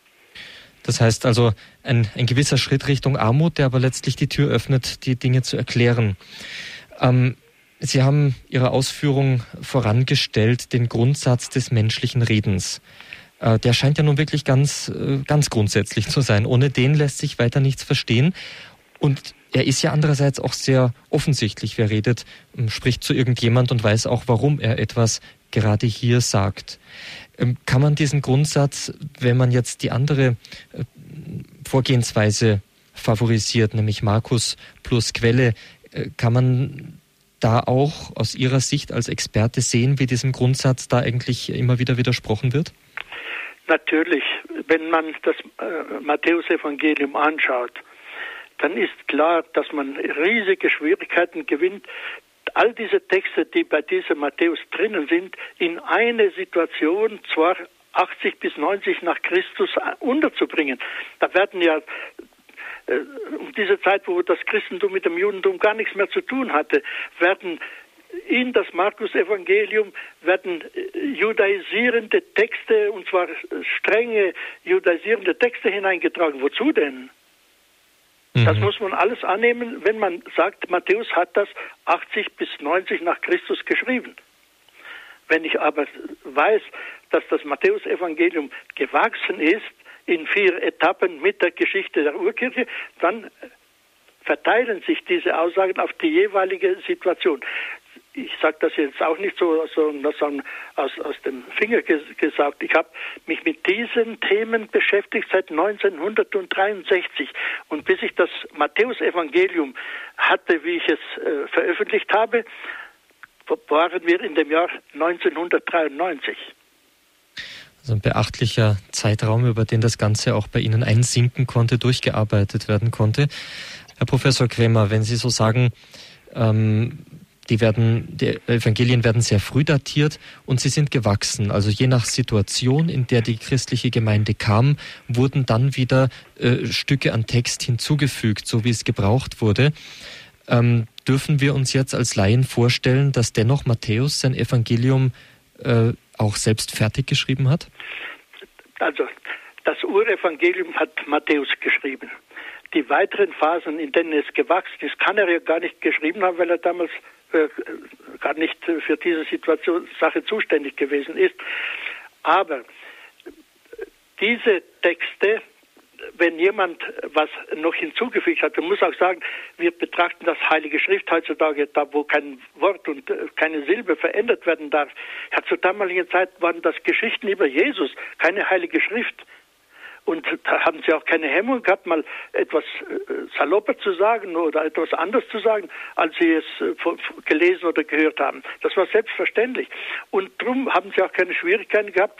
Das heißt also ein, ein gewisser Schritt Richtung Armut, der aber letztlich die Tür öffnet, die Dinge zu erklären. Ähm, Sie haben Ihre Ausführung vorangestellt, den Grundsatz des menschlichen Redens. Der scheint ja nun wirklich ganz, ganz grundsätzlich zu sein. Ohne den lässt sich weiter nichts verstehen. Und er ist ja andererseits auch sehr offensichtlich. Wer redet, spricht zu irgendjemand und weiß auch, warum er etwas gerade hier sagt. Kann man diesen Grundsatz, wenn man jetzt die andere Vorgehensweise favorisiert, nämlich Markus plus Quelle, kann man da auch aus Ihrer Sicht als Experte sehen, wie diesem Grundsatz da eigentlich immer wieder widersprochen wird? Natürlich, wenn man das äh, Matthäus-Evangelium anschaut, dann ist klar, dass man riesige Schwierigkeiten gewinnt, all diese Texte, die bei diesem Matthäus drinnen sind, in eine Situation, zwar achtzig bis neunzig nach Christus, unterzubringen. Da werden ja äh, um diese Zeit, wo das Christentum mit dem Judentum gar nichts mehr zu tun hatte, werden in das Markus-Evangelium werden judaisierende Texte, und zwar strenge judaisierende Texte hineingetragen. Wozu denn? Mhm. Das muss man alles annehmen, wenn man sagt, Matthäus hat das achtzig bis neunzig nach Christus geschrieben. Wenn ich aber weiß, dass das Matthäus-Evangelium gewachsen ist in vier Etappen mit der Geschichte der Urkirche, dann verteilen sich diese Aussagen auf die jeweilige Situation. Ich sage das jetzt auch nicht so, so aus, aus dem Finger gesagt. Ich habe mich mit diesen Themen beschäftigt seit neunzehnhundertdreiundsechzig. Und bis ich das Matthäus-Evangelium hatte, wie ich es äh, veröffentlicht habe, waren wir in dem Jahr neunzehnhundertdreiundneunzig. Also ein beachtlicher Zeitraum, über den das Ganze auch bei Ihnen einsinken konnte, durchgearbeitet werden konnte. Herr Professor Krämer, wenn Sie so sagen, ähm, Die, werden, die Evangelien werden sehr früh datiert und sie sind gewachsen. Also je nach Situation, in der die christliche Gemeinde kam, wurden dann wieder äh, Stücke an Text hinzugefügt, so wie es gebraucht wurde. Ähm, dürfen wir uns jetzt als Laien vorstellen, dass dennoch Matthäus sein Evangelium äh, auch selbst fertig geschrieben hat? Also das Urevangelium hat Matthäus geschrieben. Die weiteren Phasen, in denen es gewachsen ist, kann er ja gar nicht geschrieben haben, weil er damals äh, gar nicht für diese Situation, Sache zuständig gewesen ist. Aber diese Texte, wenn jemand was noch hinzugefügt hat, man muss auch sagen, wir betrachten das Heilige Schrift heutzutage, da wo kein Wort und keine Silbe verändert werden darf. Ja, zur damaligen Zeit waren das Geschichten über Jesus, keine Heilige Schrift. Und da haben sie auch keine Hemmung gehabt, mal etwas salopper zu sagen oder etwas anderes zu sagen, als sie es gelesen oder gehört haben. Das war selbstverständlich. Und darum haben sie auch keine Schwierigkeiten gehabt,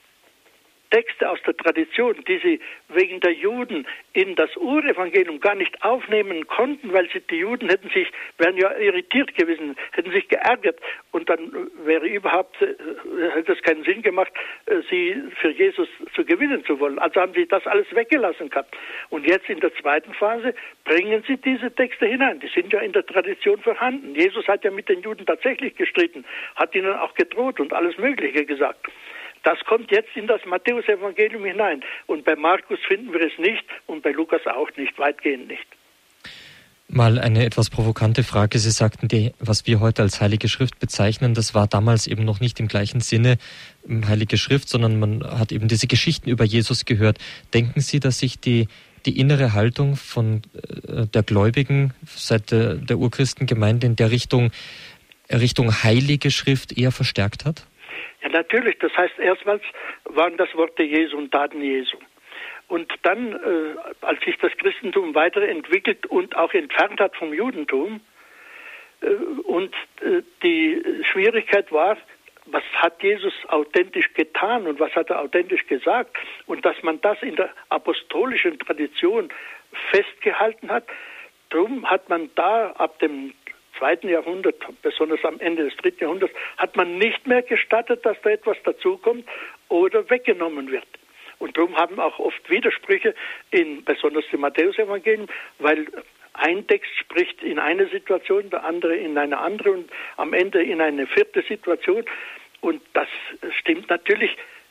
Texte aus der Tradition, die sie wegen der Juden in das Urevangelium gar nicht aufnehmen konnten, weil sie, die Juden hätten sich, wären ja irritiert gewesen, hätten sich geärgert und dann wäre überhaupt, äh, hätte es keinen Sinn gemacht, äh, sie für Jesus zu gewinnen zu wollen. Also haben sie das alles weggelassen gehabt. Und jetzt in der zweiten Phase bringen sie diese Texte hinein. Die sind ja in der Tradition vorhanden. Jesus hat ja mit den Juden tatsächlich gestritten, hat ihnen auch gedroht und alles Mögliche gesagt. Das kommt jetzt in das Matthäus-Evangelium hinein. Und bei Markus finden wir es nicht und bei Lukas auch nicht, weitgehend nicht. Mal eine etwas provokante Frage. Sie sagten, die, was wir heute als Heilige Schrift bezeichnen, das war damals eben noch nicht im gleichen Sinne Heilige Schrift, sondern man hat eben diese Geschichten über Jesus gehört. Denken Sie, dass sich die, die innere Haltung von äh, der Gläubigen seit der, der Urchristengemeinde in der Richtung, Richtung Heilige Schrift eher verstärkt hat? Ja, natürlich. Das heißt, erstmals waren das Worte Jesu und Taten Jesu. Und dann, äh, als sich das Christentum weiterentwickelt und auch entfernt hat vom Judentum, äh, und äh, die Schwierigkeit war, was hat Jesus authentisch getan und was hat er authentisch gesagt? Und dass man das in der apostolischen Tradition festgehalten hat, darum hat man da ab dem zweiten Jahrhundert, besonders am Ende des dritten Jahrhunderts, hat man nicht mehr gestattet, dass da etwas dazukommt oder weggenommen wird. Und darum haben auch oft Widersprüche, in besonders im Matthäus-Evangelium, weil ein Text spricht in eine Situation, der andere in eine andere und am Ende in eine vierte Situation. Und das stimmt natürlich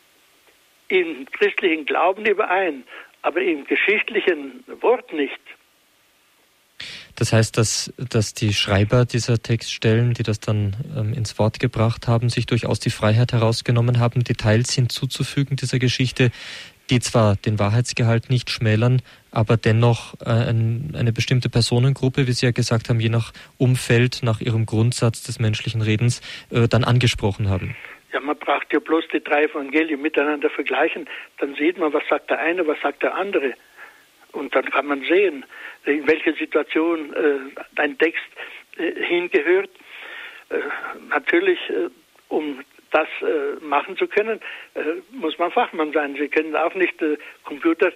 im christlichen Glauben überein, aber im geschichtlichen Wort nicht. Das heißt, dass, dass die Schreiber dieser Textstellen, die das dann ähm, ins Wort gebracht haben, sich durchaus die Freiheit herausgenommen haben, Details hinzuzufügen dieser Geschichte, die zwar den Wahrheitsgehalt nicht schmälern, aber dennoch äh, ein, eine bestimmte Personengruppe, wie Sie ja gesagt haben, je nach Umfeld, nach ihrem Grundsatz des menschlichen Redens, äh, dann angesprochen haben. Ja, man braucht ja bloß die drei Evangelien miteinander vergleichen, dann sieht man, was sagt der eine, was sagt der andere. Und dann kann man sehen, in welche Situation äh, ein Text äh, hingehört. Äh, natürlich, äh, um das äh, machen zu können, äh, muss man Fachmann sein. Sie können auch nicht äh, Computer,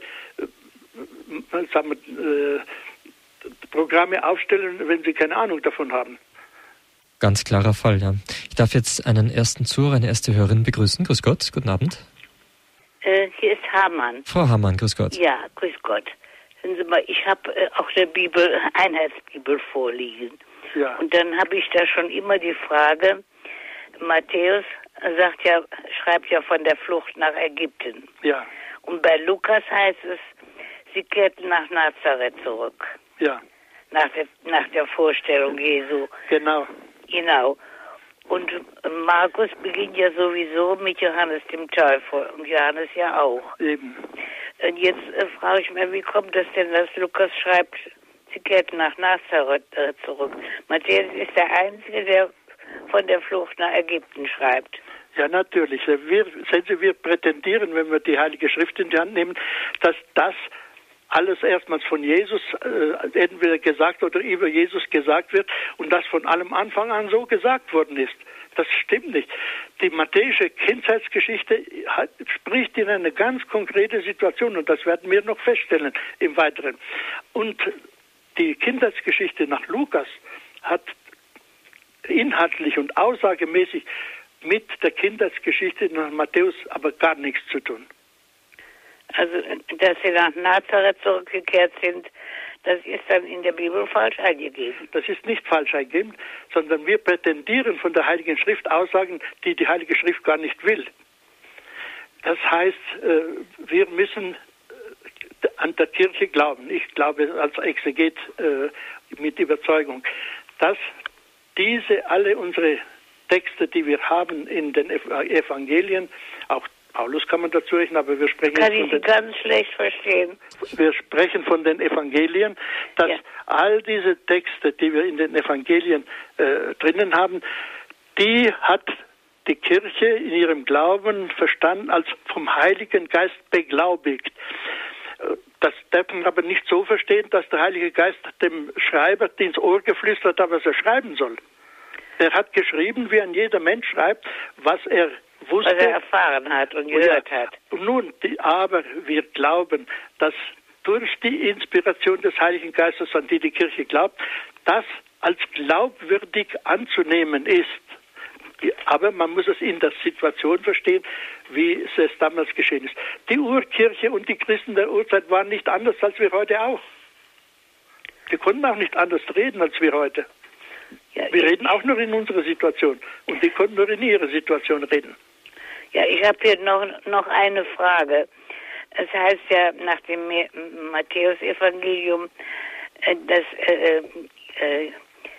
äh, sagen wir, äh, Programme aufstellen, wenn Sie keine Ahnung davon haben. Ganz klarer Fall, ja. Ich darf jetzt einen ersten Zuhörer, eine erste Hörerin begrüßen. Grüß Gott, guten Abend. Äh, hier ist Hamann. Frau Hamann, grüß Gott. Ja, grüß Gott. Hören Sie mal, ich habe äh, auch eine Bibel, Einheitsbibel vorliegen. Ja. Und dann habe ich da schon immer die Frage, Matthäus sagt ja, schreibt ja von der Flucht nach Ägypten. Ja. Und bei Lukas heißt es, sie kehrten nach Nazareth zurück. Ja. Nach der, nach der Vorstellung Jesu. Genau. Genau. Und Markus beginnt ja sowieso mit Johannes dem Täufer und Johannes ja auch. Eben. Und jetzt äh, frage ich mich, wie kommt das denn, dass Lukas schreibt, sie kehrten nach Nazareth äh, zurück. Matthäus ist der Einzige, der von der Flucht nach Ägypten schreibt. Ja, natürlich. Wir, sehen Sie, wir prätendieren, wenn wir die Heilige Schrift in die Hand nehmen, dass das alles erstmals von Jesus äh, entweder gesagt oder über Jesus gesagt wird und das von allem Anfang an so gesagt worden ist. Das stimmt nicht. Die matthäische Kindheitsgeschichte hat, spricht in eine ganz konkrete Situation und das werden wir noch feststellen im Weiteren. Und die Kindheitsgeschichte nach Lukas hat inhaltlich und aussagemäßig mit der Kindheitsgeschichte nach Matthäus aber gar nichts zu tun. Also, dass sie nach Nazareth zurückgekehrt sind, das ist dann in der Bibel falsch eingegeben. Das ist nicht falsch eingegeben, sondern wir prätendieren von der Heiligen Schrift Aussagen, die die Heilige Schrift gar nicht will. Das heißt, wir müssen an der Kirche glauben. Ich glaube als Exeget mit Überzeugung, dass diese, alle unsere Texte, die wir haben in den Evangelien, auch Paulus kann man dazu rechnen, aber wir sprechen Kann jetzt ich von Sie den, ganz schlecht verstehen. wir sprechen von den Evangelien, dass Ja. all diese Texte, die wir in den Evangelien äh, drinnen haben, die hat die Kirche in ihrem Glauben verstanden als vom Heiligen Geist beglaubigt. Das darf man aber nicht so verstehen, dass der Heilige Geist dem Schreiber ins Ohr geflüstert hat, was er schreiben soll. Er hat geschrieben, wie ein jeder Mensch schreibt, was er wusste. Was er erfahren hat und gehört hat. Und nun, die, aber wir glauben, dass durch die Inspiration des Heiligen Geistes, an die die Kirche glaubt, das als glaubwürdig anzunehmen ist. Aber man muss es in der Situation verstehen, wie es damals geschehen ist. Die Urkirche und die Christen der Urzeit waren nicht anders als wir heute auch. Wir konnten auch nicht anders reden als wir heute. Ja, wir ich, reden auch nur in unserer Situation und die konnten nur in ihrer Situation reden. Ja, ich habe hier noch, noch eine Frage. Es heißt ja nach dem Matthäus-Evangelium, dass äh, äh,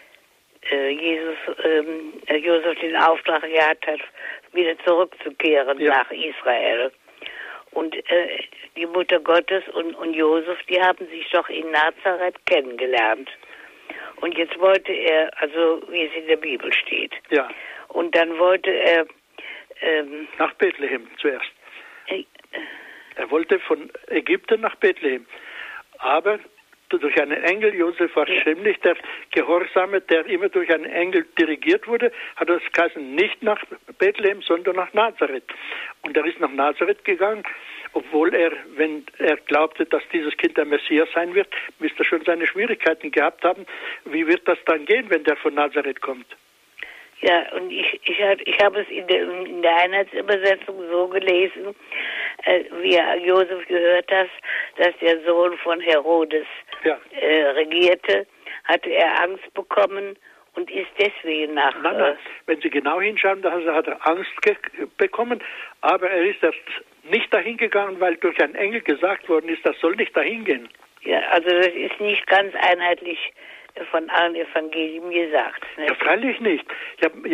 äh, Jesus, äh, Josef den Auftrag gehabt hat, wieder zurückzukehren ja. nach Israel. Und äh, die Mutter Gottes und, und Josef, die haben sich doch in Nazareth kennengelernt. Und jetzt wollte er, also wie es in der Bibel steht. Ja. Und dann wollte er ähm, nach Bethlehem zuerst. Äh, er wollte von Ägypten nach Bethlehem. Aber durch einen Engel, Josef war ja. nämlich der Gehorsame, der immer durch einen Engel dirigiert wurde, hat das geheißen, nicht nach Bethlehem, sondern nach Nazareth. Und er ist nach Nazareth gegangen, obwohl er, wenn er glaubte, dass dieses Kind der Messias sein wird, müsste er schon seine Schwierigkeiten gehabt haben. Wie wird das dann gehen, wenn der von Nazareth kommt? Ja, und ich, ich, ich habe es in der, in der Einheitsübersetzung so gelesen, äh, wie Josef gehört hat, dass der Sohn von Herodes ja. äh, regierte, hatte er Angst bekommen und ist deswegen nach... Nein, nein. Wenn Sie genau hinschauen, da hat er Angst bekommen, aber er ist erst nicht dahin gegangen, weil durch einen Engel gesagt worden ist, das soll nicht dahin gehen. Ja, also das ist nicht ganz einheitlich von allen Evangelien gesagt. Ne? Ja, freilich nicht. Ja, ja,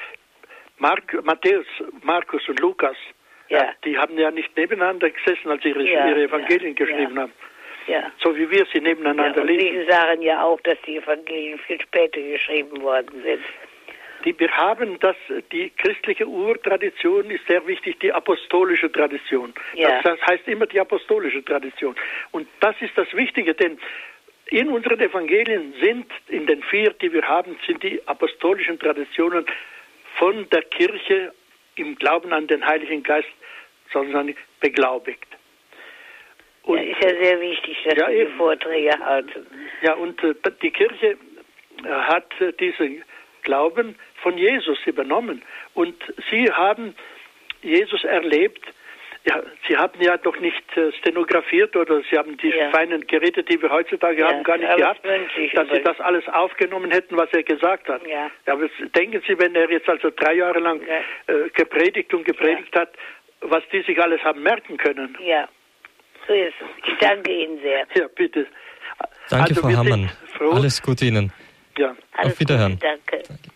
Mark, Matthäus, Markus und Lukas, ja. Ja, die haben ja nicht nebeneinander gesessen, als sie ihre, ja, ihre Evangelien ja, geschrieben ja. haben. Ja. So wie wir sie nebeneinander ja, und lesen. Sie sagen ja auch, dass die Evangelien viel später geschrieben worden sind. Die, wir haben das, die christliche Urtradition ist sehr wichtig, die apostolische Tradition. Ja. Das, das heißt immer die apostolische Tradition. Und das ist das Wichtige, denn in unseren Evangelien sind, in den vier, die wir haben, sind die apostolischen Traditionen von der Kirche im Glauben an den Heiligen Geist sozusagen beglaubigt. Und ja, ist ja sehr wichtig, dass ja, wir die Vorträge halten. Ja, und äh, die Kirche äh, hat äh, diesen Glauben von Jesus übernommen. Und sie haben Jesus erlebt. Ja, sie haben ja doch nicht äh, stenografiert oder sie haben diese ja. feinen Geräte, die wir heutzutage ja, haben, gar nicht gehabt, dass sie das alles aufgenommen hätten, was er gesagt hat. Ja. Ja, aber denken Sie, wenn er jetzt also drei Jahre lang ja. äh, gepredigt und gepredigt ja. hat, was die sich alles haben merken können. Ja, so ist es. Ich danke Ihnen sehr. Ja, bitte. Danke, also, Frau Hammann. Alles Gute Ihnen. Ja. Alles Auf Wiederhören. Gute, danke. danke.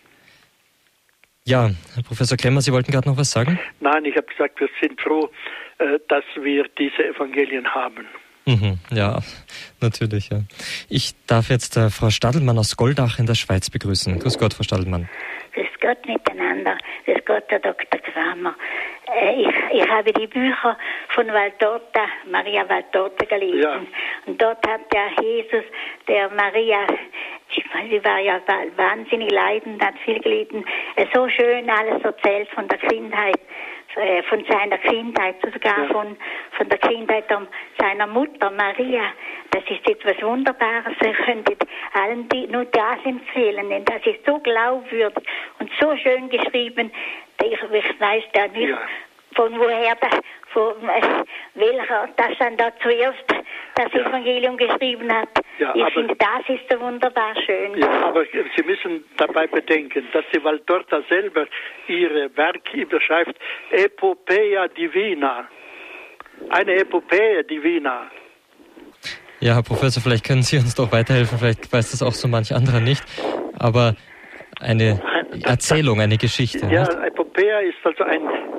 Ja, Herr Professor Klemmer, Sie wollten gerade noch was sagen? Nein, ich habe gesagt, wir sind froh, dass wir diese Evangelien haben. Mhm, ja, natürlich. Ja. Ich darf jetzt äh, Frau Stadelmann aus Goldach in der Schweiz begrüßen. Grüß Gott, Frau Stadelmann. Grüß Gott miteinander. Grüß Gott, Herr Doktor Kramer. Äh, ich, ich habe die Bücher von Valtorta, Maria Valtorta gelesen. Ja. Und dort hat der Jesus, der Maria, sie war ja wahnsinnig leidend, hat viel gelitten, so schön alles erzählt von der Kindheit, von seiner Kindheit, sogar ja. von, von der Kindheit seiner Mutter Maria. Das ist etwas Wunderbares. Ich könnte allen die nur das empfehlen, denn das ist so glaubwürdig und so schön geschrieben. Ich, ich weiß da nicht, ja. von woher das, von welcher das dann da zuerst das ja. Evangelium geschrieben hat. Ja, ich finde, das ist so wunderbar schön. Ja, aber Sie müssen dabei bedenken, dass die Valtorta selber ihre Werke überschreibt, Epopeia Divina. Eine Epopeia Divina. Ja, Herr Professor, vielleicht können Sie uns doch weiterhelfen, vielleicht weiß das auch so manch anderer nicht, aber eine Erzählung, eine Geschichte. Ja, nicht? Epopeia ist also ein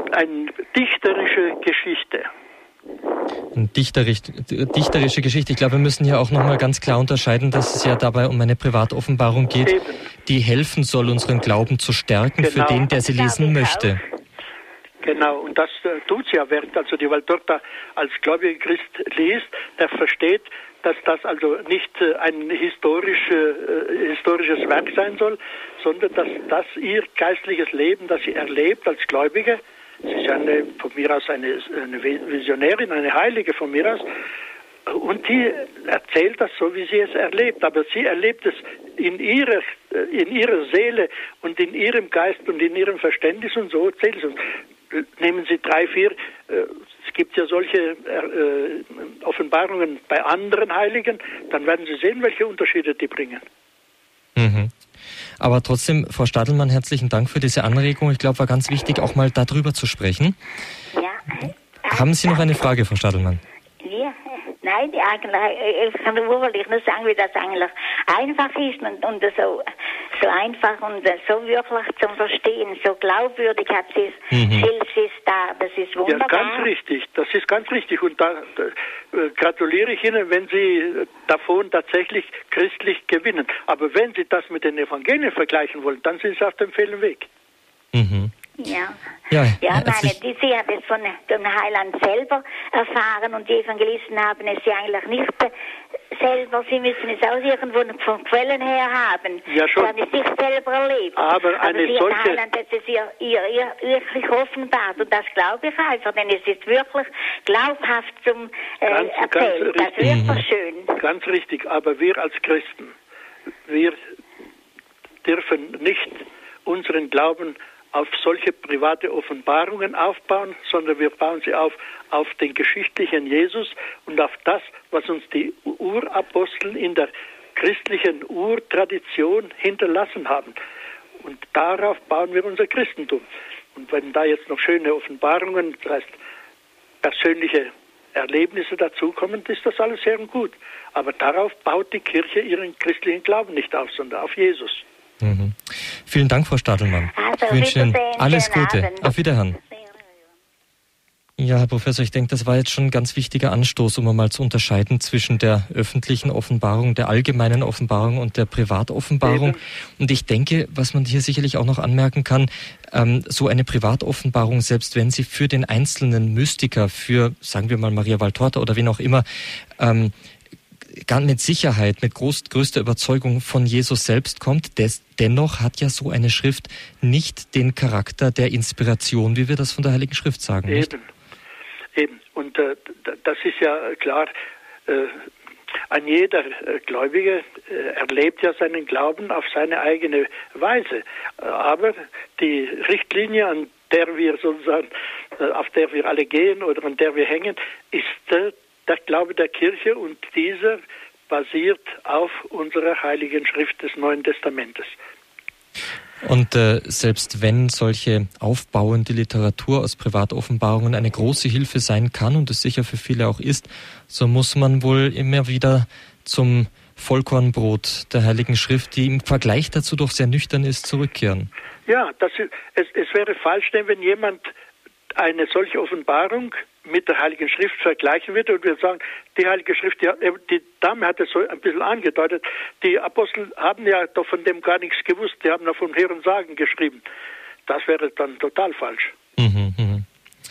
eine dichterische Geschichte. Eine dichterisch, dichterische Geschichte. Ich glaube, wir müssen hier auch nochmal ganz klar unterscheiden, dass es ja dabei um eine Privatoffenbarung geht, Eben. die helfen soll, unseren Glauben zu stärken genau. für den, der sie lesen möchte. Genau, und das äh, tut sie ja, während also die Valtorta als gläubiger Christ liest, der versteht, dass das also nicht äh, ein historisch, äh, historisches Werk sein soll, sondern dass das ihr geistliches Leben, das sie erlebt als Gläubige, sie ist eine, von mir aus eine, eine Visionärin, eine Heilige von mir aus, und die erzählt das so, wie sie es erlebt, aber sie erlebt es in ihrer, in ihrer Seele und in ihrem Geist und in ihrem Verständnis, und so erzählt sie uns. Nehmen Sie drei, vier, äh, es gibt ja solche äh, Offenbarungen bei anderen Heiligen, dann werden Sie sehen, welche Unterschiede die bringen. Mhm. Aber trotzdem, Frau Stadelmann, herzlichen Dank für diese Anregung. Ich glaube, war ganz wichtig, auch mal darüber zu sprechen. Ja. Haben Sie noch eine Frage, Frau Stadelmann? Ja. Nein, eigentlich, ich kann nur, ich nur sagen, wie das eigentlich einfach ist und, und so, so einfach und so wirklich zum Verstehen, so glaubwürdig hat sie es, mhm. hilft es da, das ist wunderbar. Ja, ganz richtig, das ist ganz richtig, und da, da äh, gratuliere ich Ihnen, wenn Sie davon tatsächlich christlich gewinnen. Aber wenn Sie das mit den Evangelien vergleichen wollen, dann sind Sie auf dem fehlenden Weg. Mhm. Ja, ja, ja meine, die, sie hat es von dem Heiland selber erfahren und die Evangelisten haben es ja eigentlich nicht selber, sie müssen es auch irgendwo von Quellen her haben. Ja, schon. Sie haben es sich selber erlebt. Aber, eine Aber sie, solche... der Heiland hat es ihr, ihr, ihr wirklich offenbart und das glaube ich einfach, denn es ist wirklich glaubhaft zum äh, ganz, Erzählen. Ganz das ist wirklich schön. Ganz richtig, aber wir als Christen, wir dürfen nicht unseren Glauben auf solche private Offenbarungen aufbauen, sondern wir bauen sie auf auf den geschichtlichen Jesus und auf das, was uns die Urapostel in der christlichen Urtradition hinterlassen haben. Und darauf bauen wir unser Christentum. Und wenn da jetzt noch schöne Offenbarungen, das heißt persönliche Erlebnisse dazukommen, ist das alles sehr gut. Aber darauf baut die Kirche ihren christlichen Glauben nicht auf, sondern auf Jesus. Mhm. Vielen Dank, Frau Stadelmann. Also, ich wünsche Ihnen alles Gute. Abend. Auf Wiederhören. Ja, Herr Professor, ich denke, das war jetzt schon ein ganz wichtiger Anstoß, um einmal zu unterscheiden zwischen der öffentlichen Offenbarung, der allgemeinen Offenbarung und der Privatoffenbarung. Eben. Und ich denke, was man hier sicherlich auch noch anmerken kann, ähm, so eine Privatoffenbarung, selbst wenn sie für den einzelnen Mystiker, für, sagen wir mal, Maria Valtorta oder wen auch immer, ähm, ganz mit Sicherheit, mit groß, größter Überzeugung von Jesus selbst kommt, des, dennoch hat ja so eine Schrift nicht den Charakter der Inspiration, wie wir das von der Heiligen Schrift sagen. Eben, nicht? Eben. Und äh, das ist ja klar, äh, ein jeder äh, Gläubige äh, erlebt ja seinen Glauben auf seine eigene Weise. Aber die Richtlinie, an der wir sozusagen, äh, auf der wir alle gehen oder an der wir hängen, ist äh, der Glaube der Kirche, und dieser basiert auf unserer Heiligen Schrift des Neuen Testamentes. Und äh, selbst wenn solche aufbauende Literatur aus Privatoffenbarungen eine große Hilfe sein kann und es sicher für viele auch ist, so muss man wohl immer wieder zum Vollkornbrot der Heiligen Schrift, die im Vergleich dazu doch sehr nüchtern ist, zurückkehren. Ja, das ist, es, es wäre falsch, denn wenn jemand eine solche Offenbarung mit der Heiligen Schrift vergleichen würde und wir sagen, die Heilige Schrift, die, die Dame hat es so ein bisschen angedeutet, die Apostel haben ja doch von dem gar nichts gewusst, die haben ja von Hören Sagen geschrieben. Das wäre dann total falsch. Mhm, mh.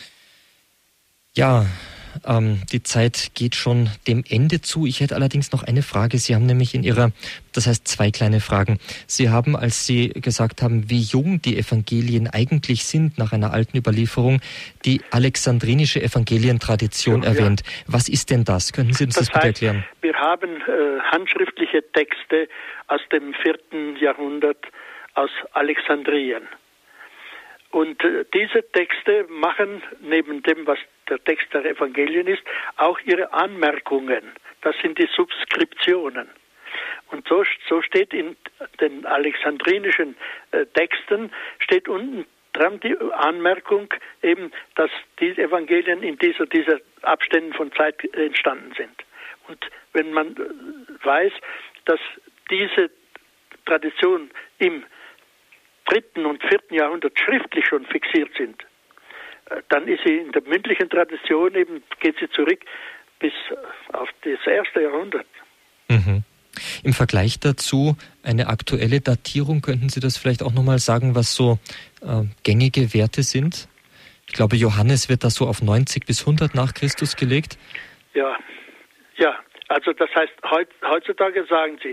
Ja, ähm, die Zeit geht schon dem Ende zu. Ich hätte allerdings noch eine Frage. Sie haben nämlich in Ihrer, das heißt zwei kleine Fragen. Sie haben, als Sie gesagt haben, wie jung die Evangelien eigentlich sind nach einer alten Überlieferung, die alexandrinische Evangelientradition ja, erwähnt. Ja. Was ist denn das? Könnten Sie uns das, das bitte heißt, erklären? Wir haben äh, handschriftliche Texte aus dem vierten Jahrhundert aus Alexandrien. Und äh, diese Texte machen neben dem, was der Text der Evangelien ist, auch ihre Anmerkungen. Das sind die Subskriptionen. Und so, so steht in den alexandrinischen äh, Texten, steht unten dran die Anmerkung eben, dass die Evangelien in dieser, dieser Abständen von Zeit entstanden sind. Und wenn man weiß, dass diese Tradition im dritten und vierten Jahrhundert schriftlich schon fixiert sind, dann ist sie in der mündlichen Tradition eben, geht sie zurück bis auf das erste Jahrhundert. Mhm. Im Vergleich dazu eine aktuelle Datierung, könnten Sie das vielleicht auch nochmal sagen, was so äh, gängige Werte sind? Ich glaube, Johannes wird da so auf neunzig bis hundert nach Christus gelegt. Ja, ja, also das heißt, heutzutage sagen Sie,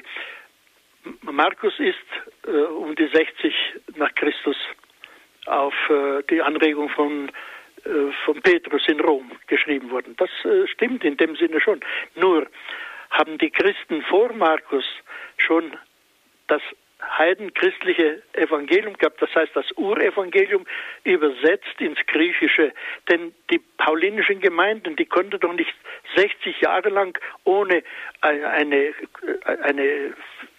Markus ist äh, um die sechzig nach Christus auf äh, die Anregung von, äh, von Petrus in Rom geschrieben worden. Das äh, stimmt in dem Sinne schon. Nur haben die Christen vor Markus schon das heidenchristliche Evangelium gehabt, das heißt das Urevangelium übersetzt ins Griechische. Denn die paulinischen Gemeinden, die konnten doch nicht sechzig Jahre lang ohne eine, eine, eine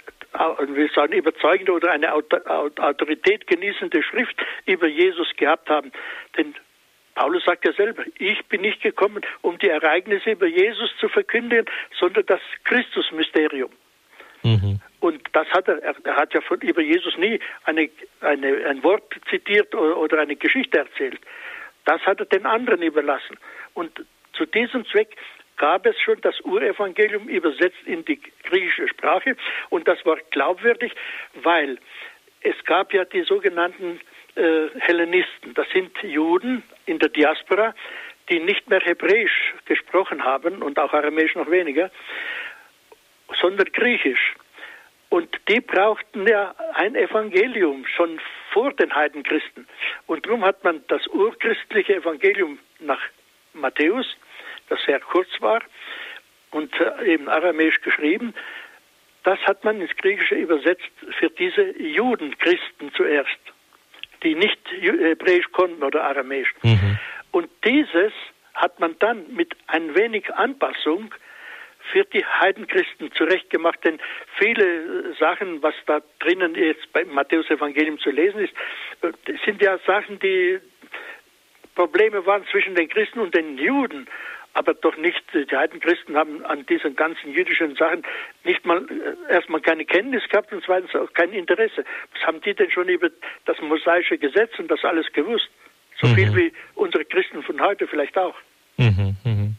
wir sagen, überzeugende oder eine Autorität genießende Schrift über Jesus gehabt haben. Denn Paulus sagt ja selber, ich bin nicht gekommen, um die Ereignisse über Jesus zu verkündigen, sondern das Christusmysterium. Mhm. Und das hat er, er hat ja von, über Jesus nie eine, eine, ein Wort zitiert oder, oder eine Geschichte erzählt. Das hat er den anderen überlassen. Und zu diesem Zweck gab es schon das Urevangelium übersetzt in die griechische Sprache. Und das war glaubwürdig, weil es gab ja die sogenannten äh, Hellenisten. Das sind Juden in der Diaspora, die nicht mehr Hebräisch gesprochen haben und auch Aramäisch noch weniger, sondern Griechisch. Und die brauchten ja ein Evangelium schon vor den Heidenchristen. Und darum hat man das urchristliche Evangelium nach Matthäus, das sehr kurz war und eben aramäisch geschrieben, das hat man ins Griechische übersetzt für diese Judenchristen zuerst, die nicht Hebräisch konnten oder Aramäisch. Mhm. Und dieses hat man dann mit ein wenig Anpassung für die Heidenchristen zurechtgemacht, denn viele Sachen, was da drinnen jetzt beim Matthäus-Evangelium zu lesen ist, sind ja Sachen, die Probleme waren zwischen den Christen und den Juden, aber doch nicht, die Heidenchristen haben an diesen ganzen jüdischen Sachen nicht mal, erstmal keine Kenntnis gehabt und zweitens auch kein Interesse. Was haben die denn schon über das mosaische Gesetz und das alles gewusst? So mhm. viel wie unsere Christen von heute vielleicht auch. Mhm, mhm.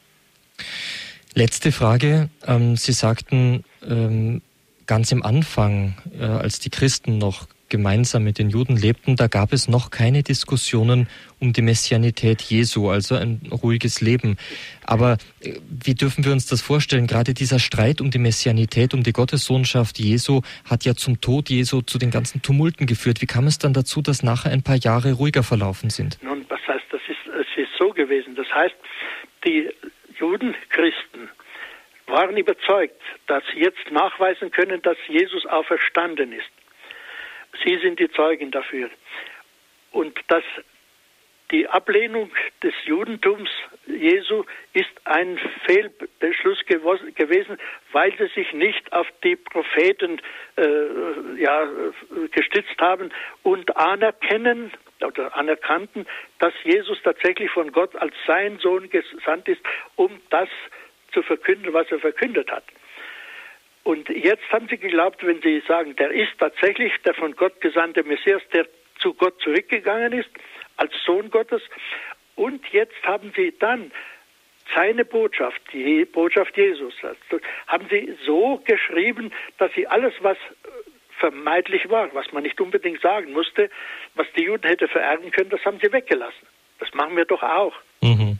Letzte Frage. Ähm, Sie sagten ähm, ganz am Anfang, äh, als die Christen noch gemeinsam mit den Juden lebten, da gab es noch keine Diskussionen um die Messianität Jesu, also ein ruhiges Leben. Aber äh, wie dürfen wir uns das vorstellen? Gerade dieser Streit um die Messianität, um die Gottessohnschaft Jesu hat ja zum Tod Jesu, zu den ganzen Tumulten geführt. Wie kam es dann dazu, dass nachher ein paar Jahre ruhiger verlaufen sind? Nun, was heißt, das ist, es ist so gewesen. Das heißt, die Juden, Christen, waren überzeugt, dass sie jetzt nachweisen können, dass Jesus auferstanden ist. Sie sind die Zeugen dafür. Und dass die Ablehnung des Judentums Jesu ist ein Fehlbeschluss gewesen, weil sie sich nicht auf die Propheten äh, ja, gestützt haben und anerkennen oder anerkannten, dass Jesus tatsächlich von Gott als sein Sohn gesandt ist, um das zu verkünden, was er verkündet hat. Und jetzt haben sie geglaubt, wenn sie sagen, der ist tatsächlich der von Gott gesandte Messias, der zu Gott zurückgegangen ist, als Sohn Gottes. Und jetzt haben sie dann seine Botschaft, die Botschaft Jesus, also haben sie so geschrieben, dass sie alles, was vermeidlich war, was man nicht unbedingt sagen musste, was die Juden hätte verärgern können, das haben sie weggelassen. Das machen wir doch auch. Mhm.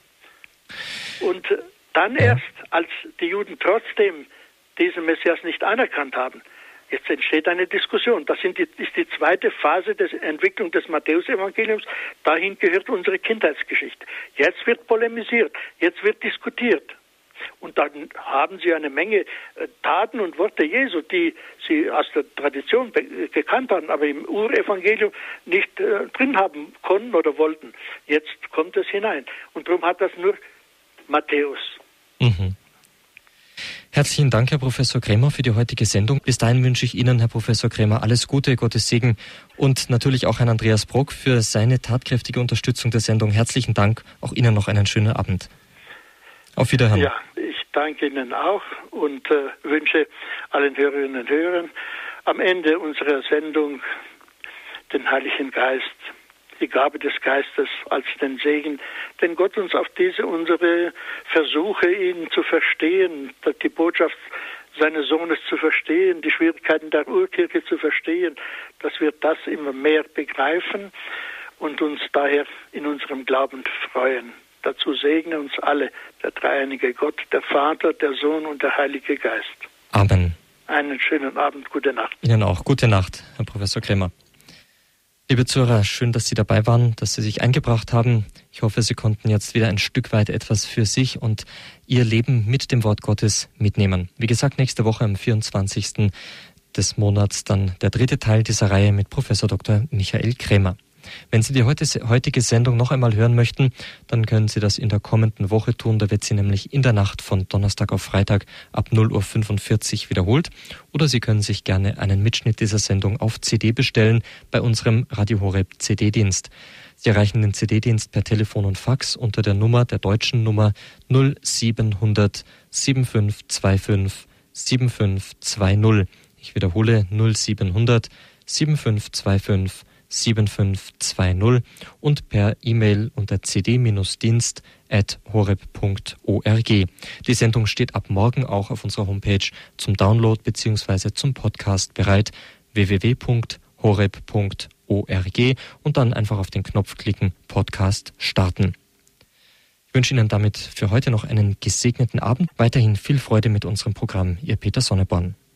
Und dann erst, als die Juden trotzdem diesen Messias nicht anerkannt haben, jetzt entsteht eine Diskussion. Das sind die, ist die zweite Phase der Entwicklung des Matthäus-Evangeliums. Dahin gehört unsere Kindheitsgeschichte. Jetzt wird polemisiert, jetzt wird diskutiert. Und dann haben sie eine Menge äh, Taten und Worte Jesu, die sie aus der Tradition be- gekannt haben, aber im Urevangelium nicht äh, drin haben konnten oder wollten. Jetzt kommt es hinein. Und darum hat das nur Matthäus. Mhm. Herzlichen Dank, Herr Professor Krämer, für die heutige Sendung. Bis dahin wünsche ich Ihnen, Herr Professor Krämer, alles Gute, Gottes Segen und natürlich auch Herrn Andreas Brock für seine tatkräftige Unterstützung der Sendung. Herzlichen Dank. Auch Ihnen noch einen schönen Abend. Auf Wiederhören. Ja, ich danke Ihnen auch und äh, wünsche allen Hörerinnen und Hörern am Ende unserer Sendung den Heiligen Geist die Gabe des Geistes als den Segen, den Gott uns auf diese unsere Versuche, ihn zu verstehen, die Botschaft seines Sohnes zu verstehen, die Schwierigkeiten der Urkirche zu verstehen, dass wir das immer mehr begreifen und uns daher in unserem Glauben freuen. Dazu segne uns alle der dreieinige Gott, der Vater, der Sohn und der Heilige Geist. Amen. Einen schönen Abend, gute Nacht. Ihnen auch. Gute Nacht, Herr Professor Krämer. Liebe Zuhörer, schön, dass Sie dabei waren, dass Sie sich eingebracht haben. Ich hoffe, Sie konnten jetzt wieder ein Stück weit etwas für sich und Ihr Leben mit dem Wort Gottes mitnehmen. Wie gesagt, nächste Woche am vierundzwanzigsten des Monats dann der dritte Teil dieser Reihe mit Professor Doktor Michael Krämer. Wenn Sie die heutige Sendung noch einmal hören möchten, dann können Sie das in der kommenden Woche tun. Da wird sie nämlich in der Nacht von Donnerstag auf Freitag ab null Uhr fünfundvierzig wiederholt. Oder Sie können sich gerne einen Mitschnitt dieser Sendung auf C D bestellen bei unserem Radio Horeb C D-Dienst. Sie erreichen den C D-Dienst per Telefon und Fax unter der Nummer, der deutschen Nummer null siebenhundert fünfundsiebzig fünfundsiebzig siebenundfünfzig. Ich wiederhole null siebenhundert fünfundsiebzig fünfundsiebzig und per E-Mail unter c d dienst at horeb punkt org. Die Sendung steht ab morgen auch auf unserer Homepage zum Download bzw. zum Podcast bereit, w w w punkt horeb punkt org, und dann einfach auf den Knopf klicken, Podcast starten. Ich wünsche Ihnen damit für heute noch einen gesegneten Abend. Weiterhin viel Freude mit unserem Programm. Ihr Peter Sonneborn.